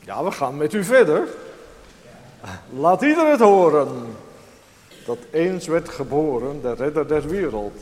Ja, we gaan met u verder. Laat ieder het horen. Dat eens werd geboren, de redder der wereld.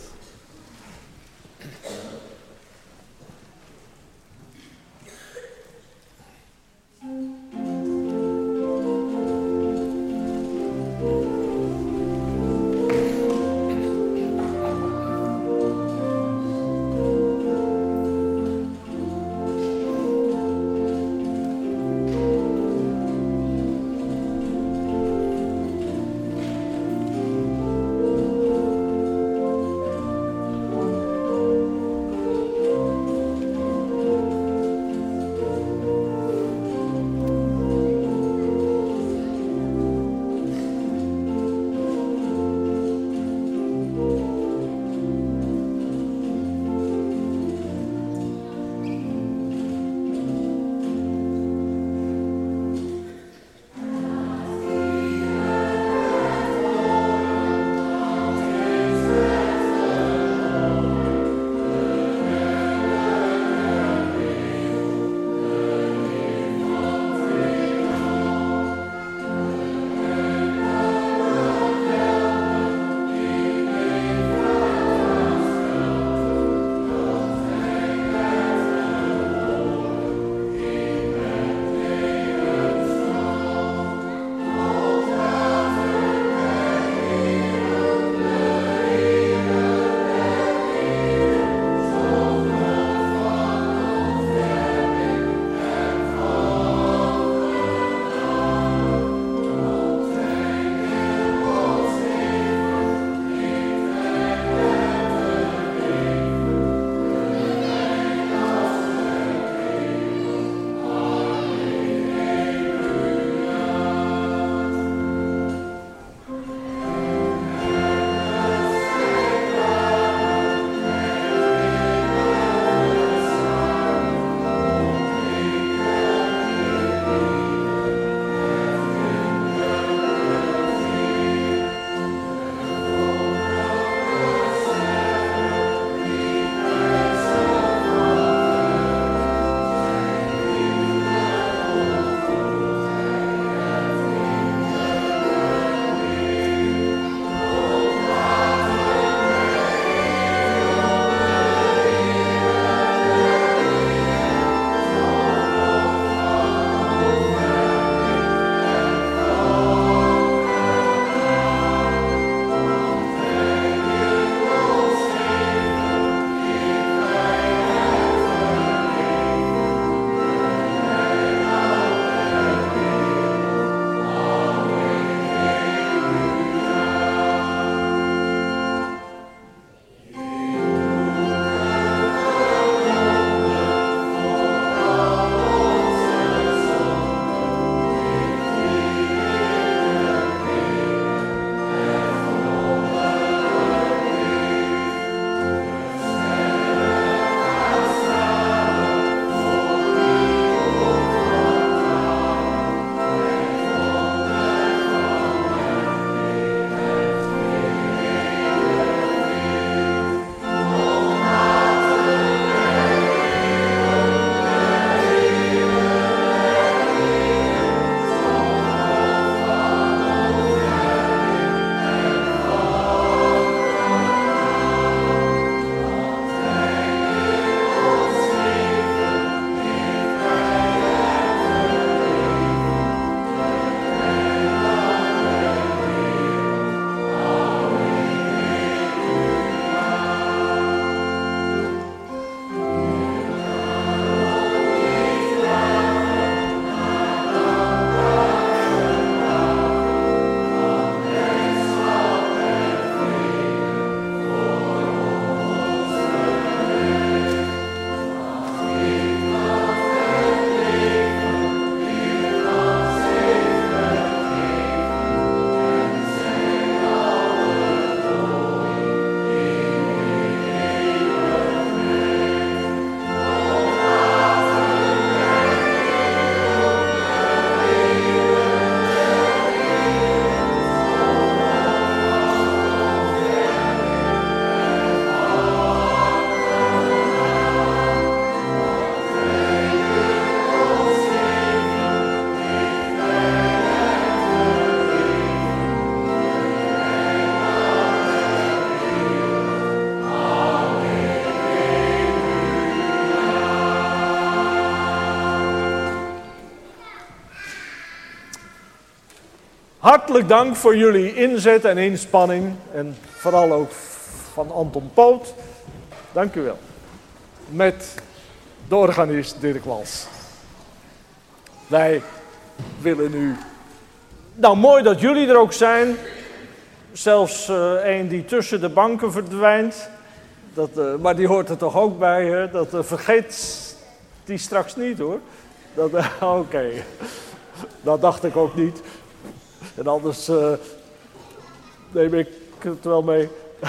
Hartelijk dank voor jullie inzet en inspanning. En vooral ook van Anton Poot. Dank u wel. Met de organist Dirk Wals. Wij willen nu... Nou, mooi dat jullie er ook zijn. Zelfs uh, een die tussen de banken verdwijnt. Dat, uh, maar die hoort er toch ook bij, hè? Dat uh, vergeet die straks niet, hoor. Dat, uh, Oké. Okay. Dat dacht ik ook niet. En anders uh, neem ik het wel mee.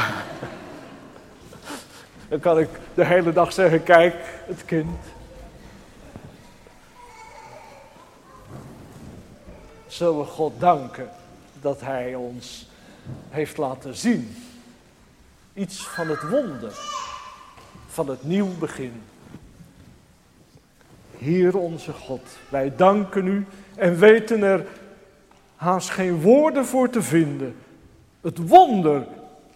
Dan kan ik de hele dag zeggen, kijk, het kind. Zullen we God danken dat Hij ons heeft laten zien. Iets van het wonder, van het nieuw begin. Heer onze God, wij danken U en weten er haast geen woorden voor te vinden. Het wonder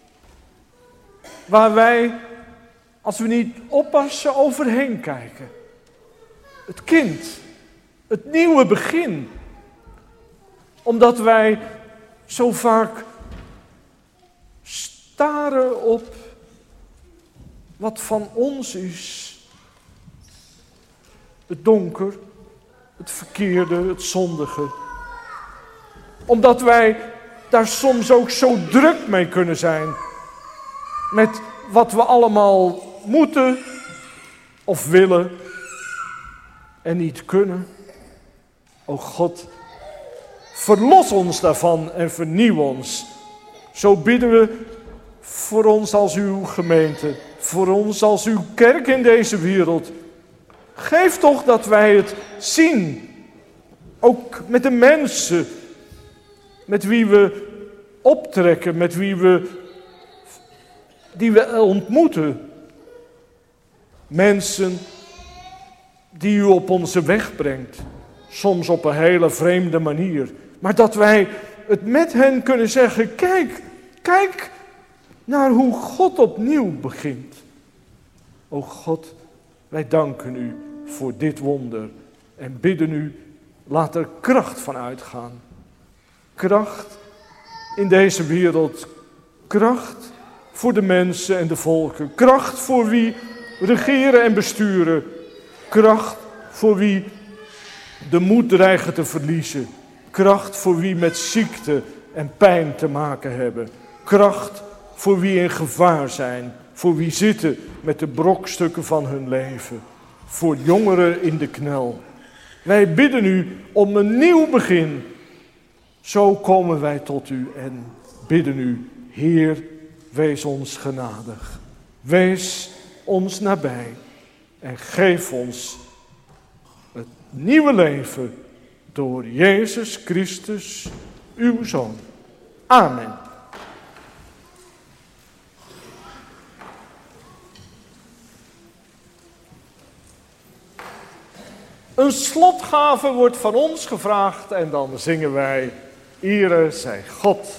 waar wij, als we niet oppassen, overheen kijken. Het kind, het nieuwe begin. Omdat wij zo vaak staren op wat van ons is. Het donker, het verkeerde, het zondige. Omdat wij daar soms ook zo druk mee kunnen zijn. Met wat we allemaal moeten of willen en niet kunnen. O God, verlos ons daarvan en vernieuw ons. Zo bidden we voor ons als uw gemeente, voor ons als uw kerk in deze wereld. Geef toch dat wij het zien, ook met de mensen met wie we optrekken, met wie we, die we ontmoeten. Mensen die u op onze weg brengt, soms op een hele vreemde manier. Maar dat wij het met hen kunnen zeggen, kijk, kijk naar hoe God opnieuw begint. O God, wij danken u voor dit wonder en bidden u, laat er kracht van uitgaan. Kracht in deze wereld, kracht voor de mensen en de volken, kracht voor wie regeren en besturen, kracht voor wie de moed dreigen te verliezen, kracht voor wie met ziekte en pijn te maken hebben, kracht voor wie in gevaar zijn, voor wie zitten met de brokstukken van hun leven, voor jongeren in de knel. Wij bidden u om een nieuw begin. Zo komen wij tot u en bidden u, Heer, wees ons genadig. Wees ons nabij en geef ons het nieuwe leven door Jezus Christus, uw Zoon. Amen. Een slotgave wordt van ons gevraagd en dan zingen wij, Ere zij God.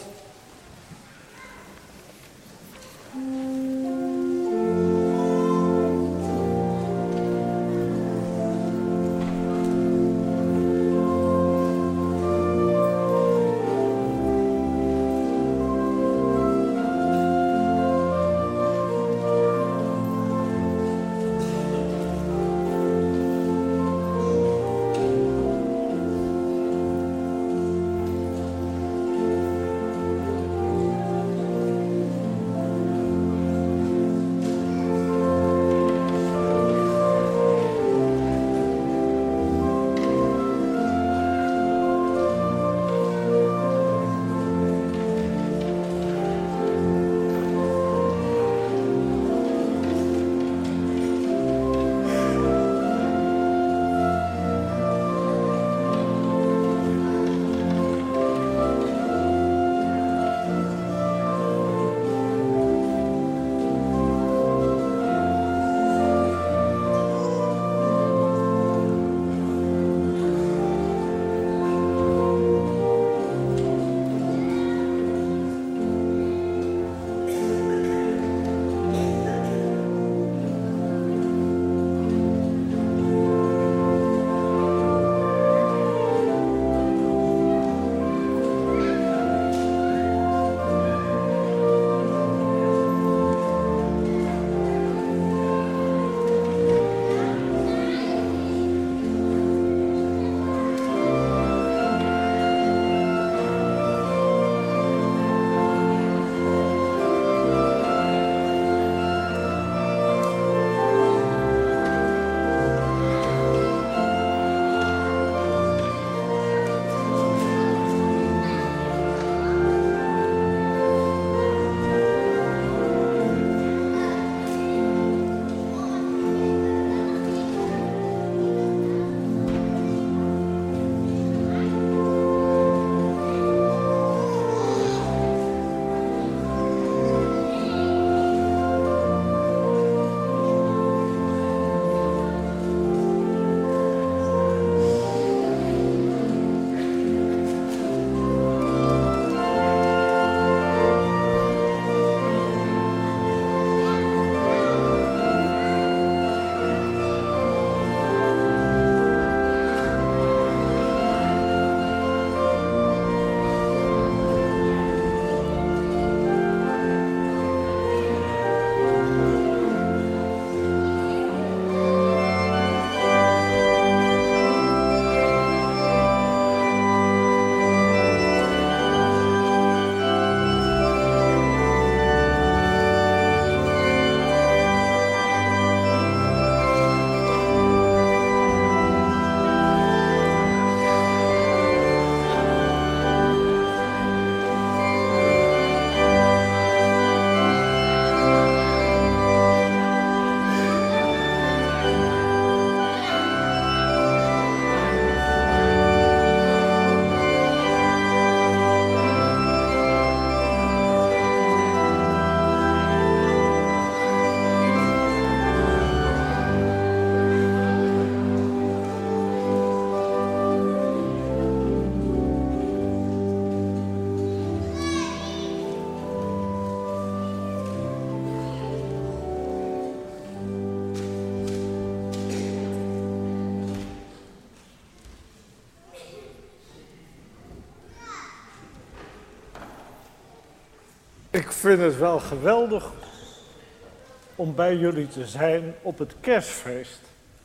Ik vind het wel geweldig om bij jullie te zijn op het kerstfeest.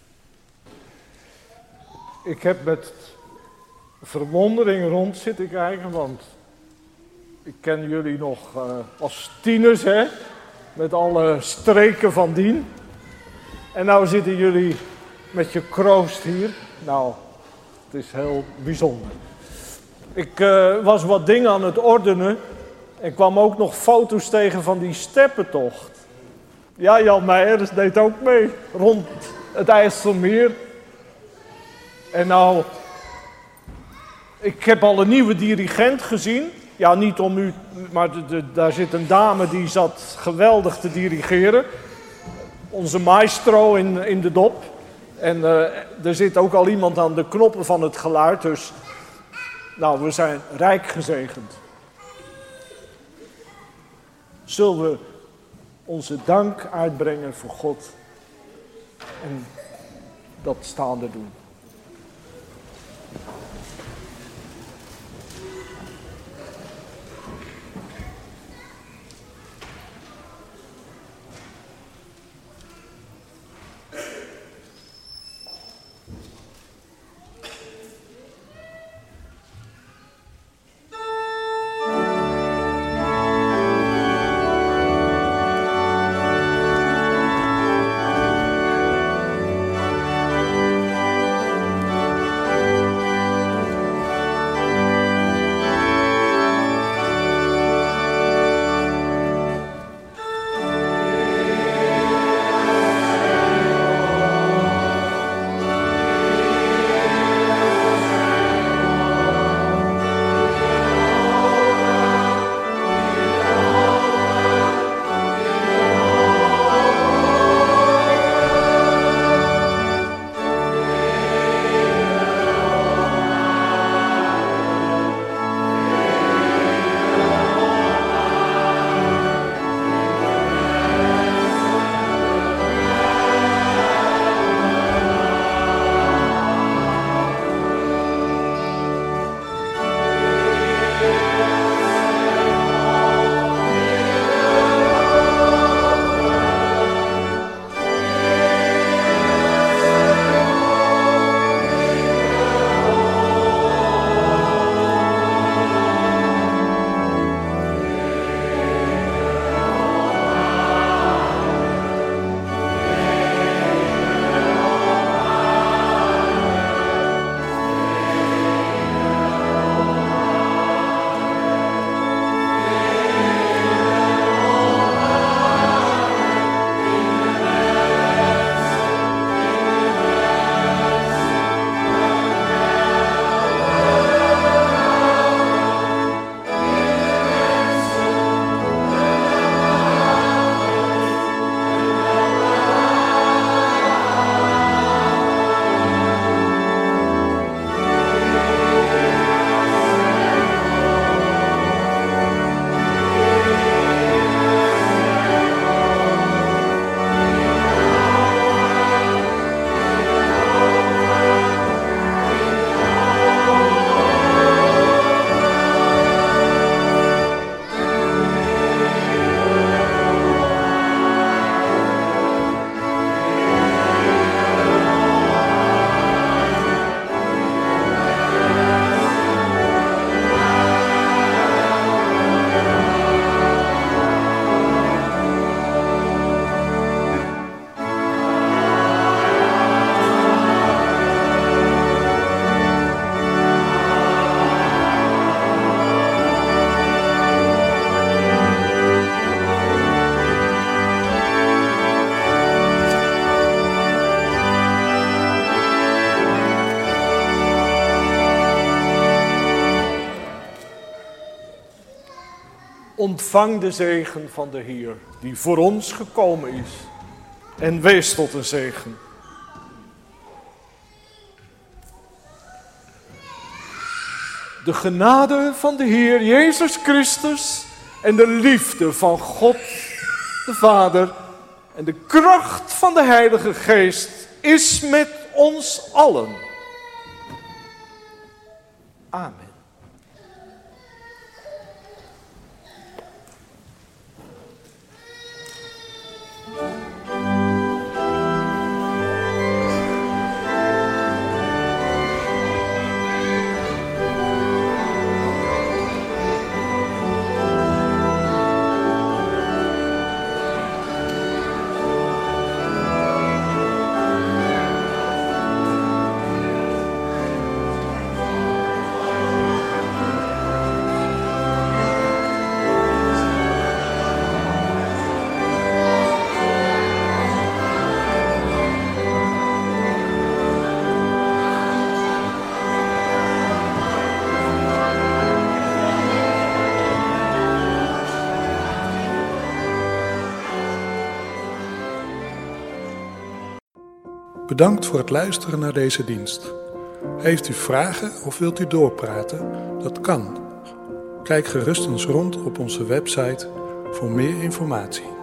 Ik heb met verwondering rond zitten kijken, want ik ken jullie nog uh, als tieners, hè, met alle streken van dien. En nou zitten jullie met je kroost hier. Nou, het is heel bijzonder. Ik uh, was wat dingen aan het ordenen en kwam ook nog foto's tegen van die steppentocht. Ja, Jan Meijers deed ook mee rond het IJsselmeer. En nou, ik heb al een nieuwe dirigent gezien. Ja, niet om u, maar de, de, daar zit een dame die zat geweldig te dirigeren. Onze maestro in, in de dop. En uh, er zit ook al iemand aan de knoppen van het geluid. Dus, nou, we zijn rijk gezegend. Zullen we onze dank uitbrengen voor God en dat staande doen. Ontvang de zegen van de Heer, die voor ons gekomen is. En wees tot een zegen. De genade van de Heer Jezus Christus en de liefde van God de Vader en de kracht van de Heilige Geest is met ons allen. Amen. Bedankt voor het luisteren naar deze dienst. Heeft u vragen of wilt u doorpraten? Dat kan. Kijk gerust eens rond op onze website voor meer informatie.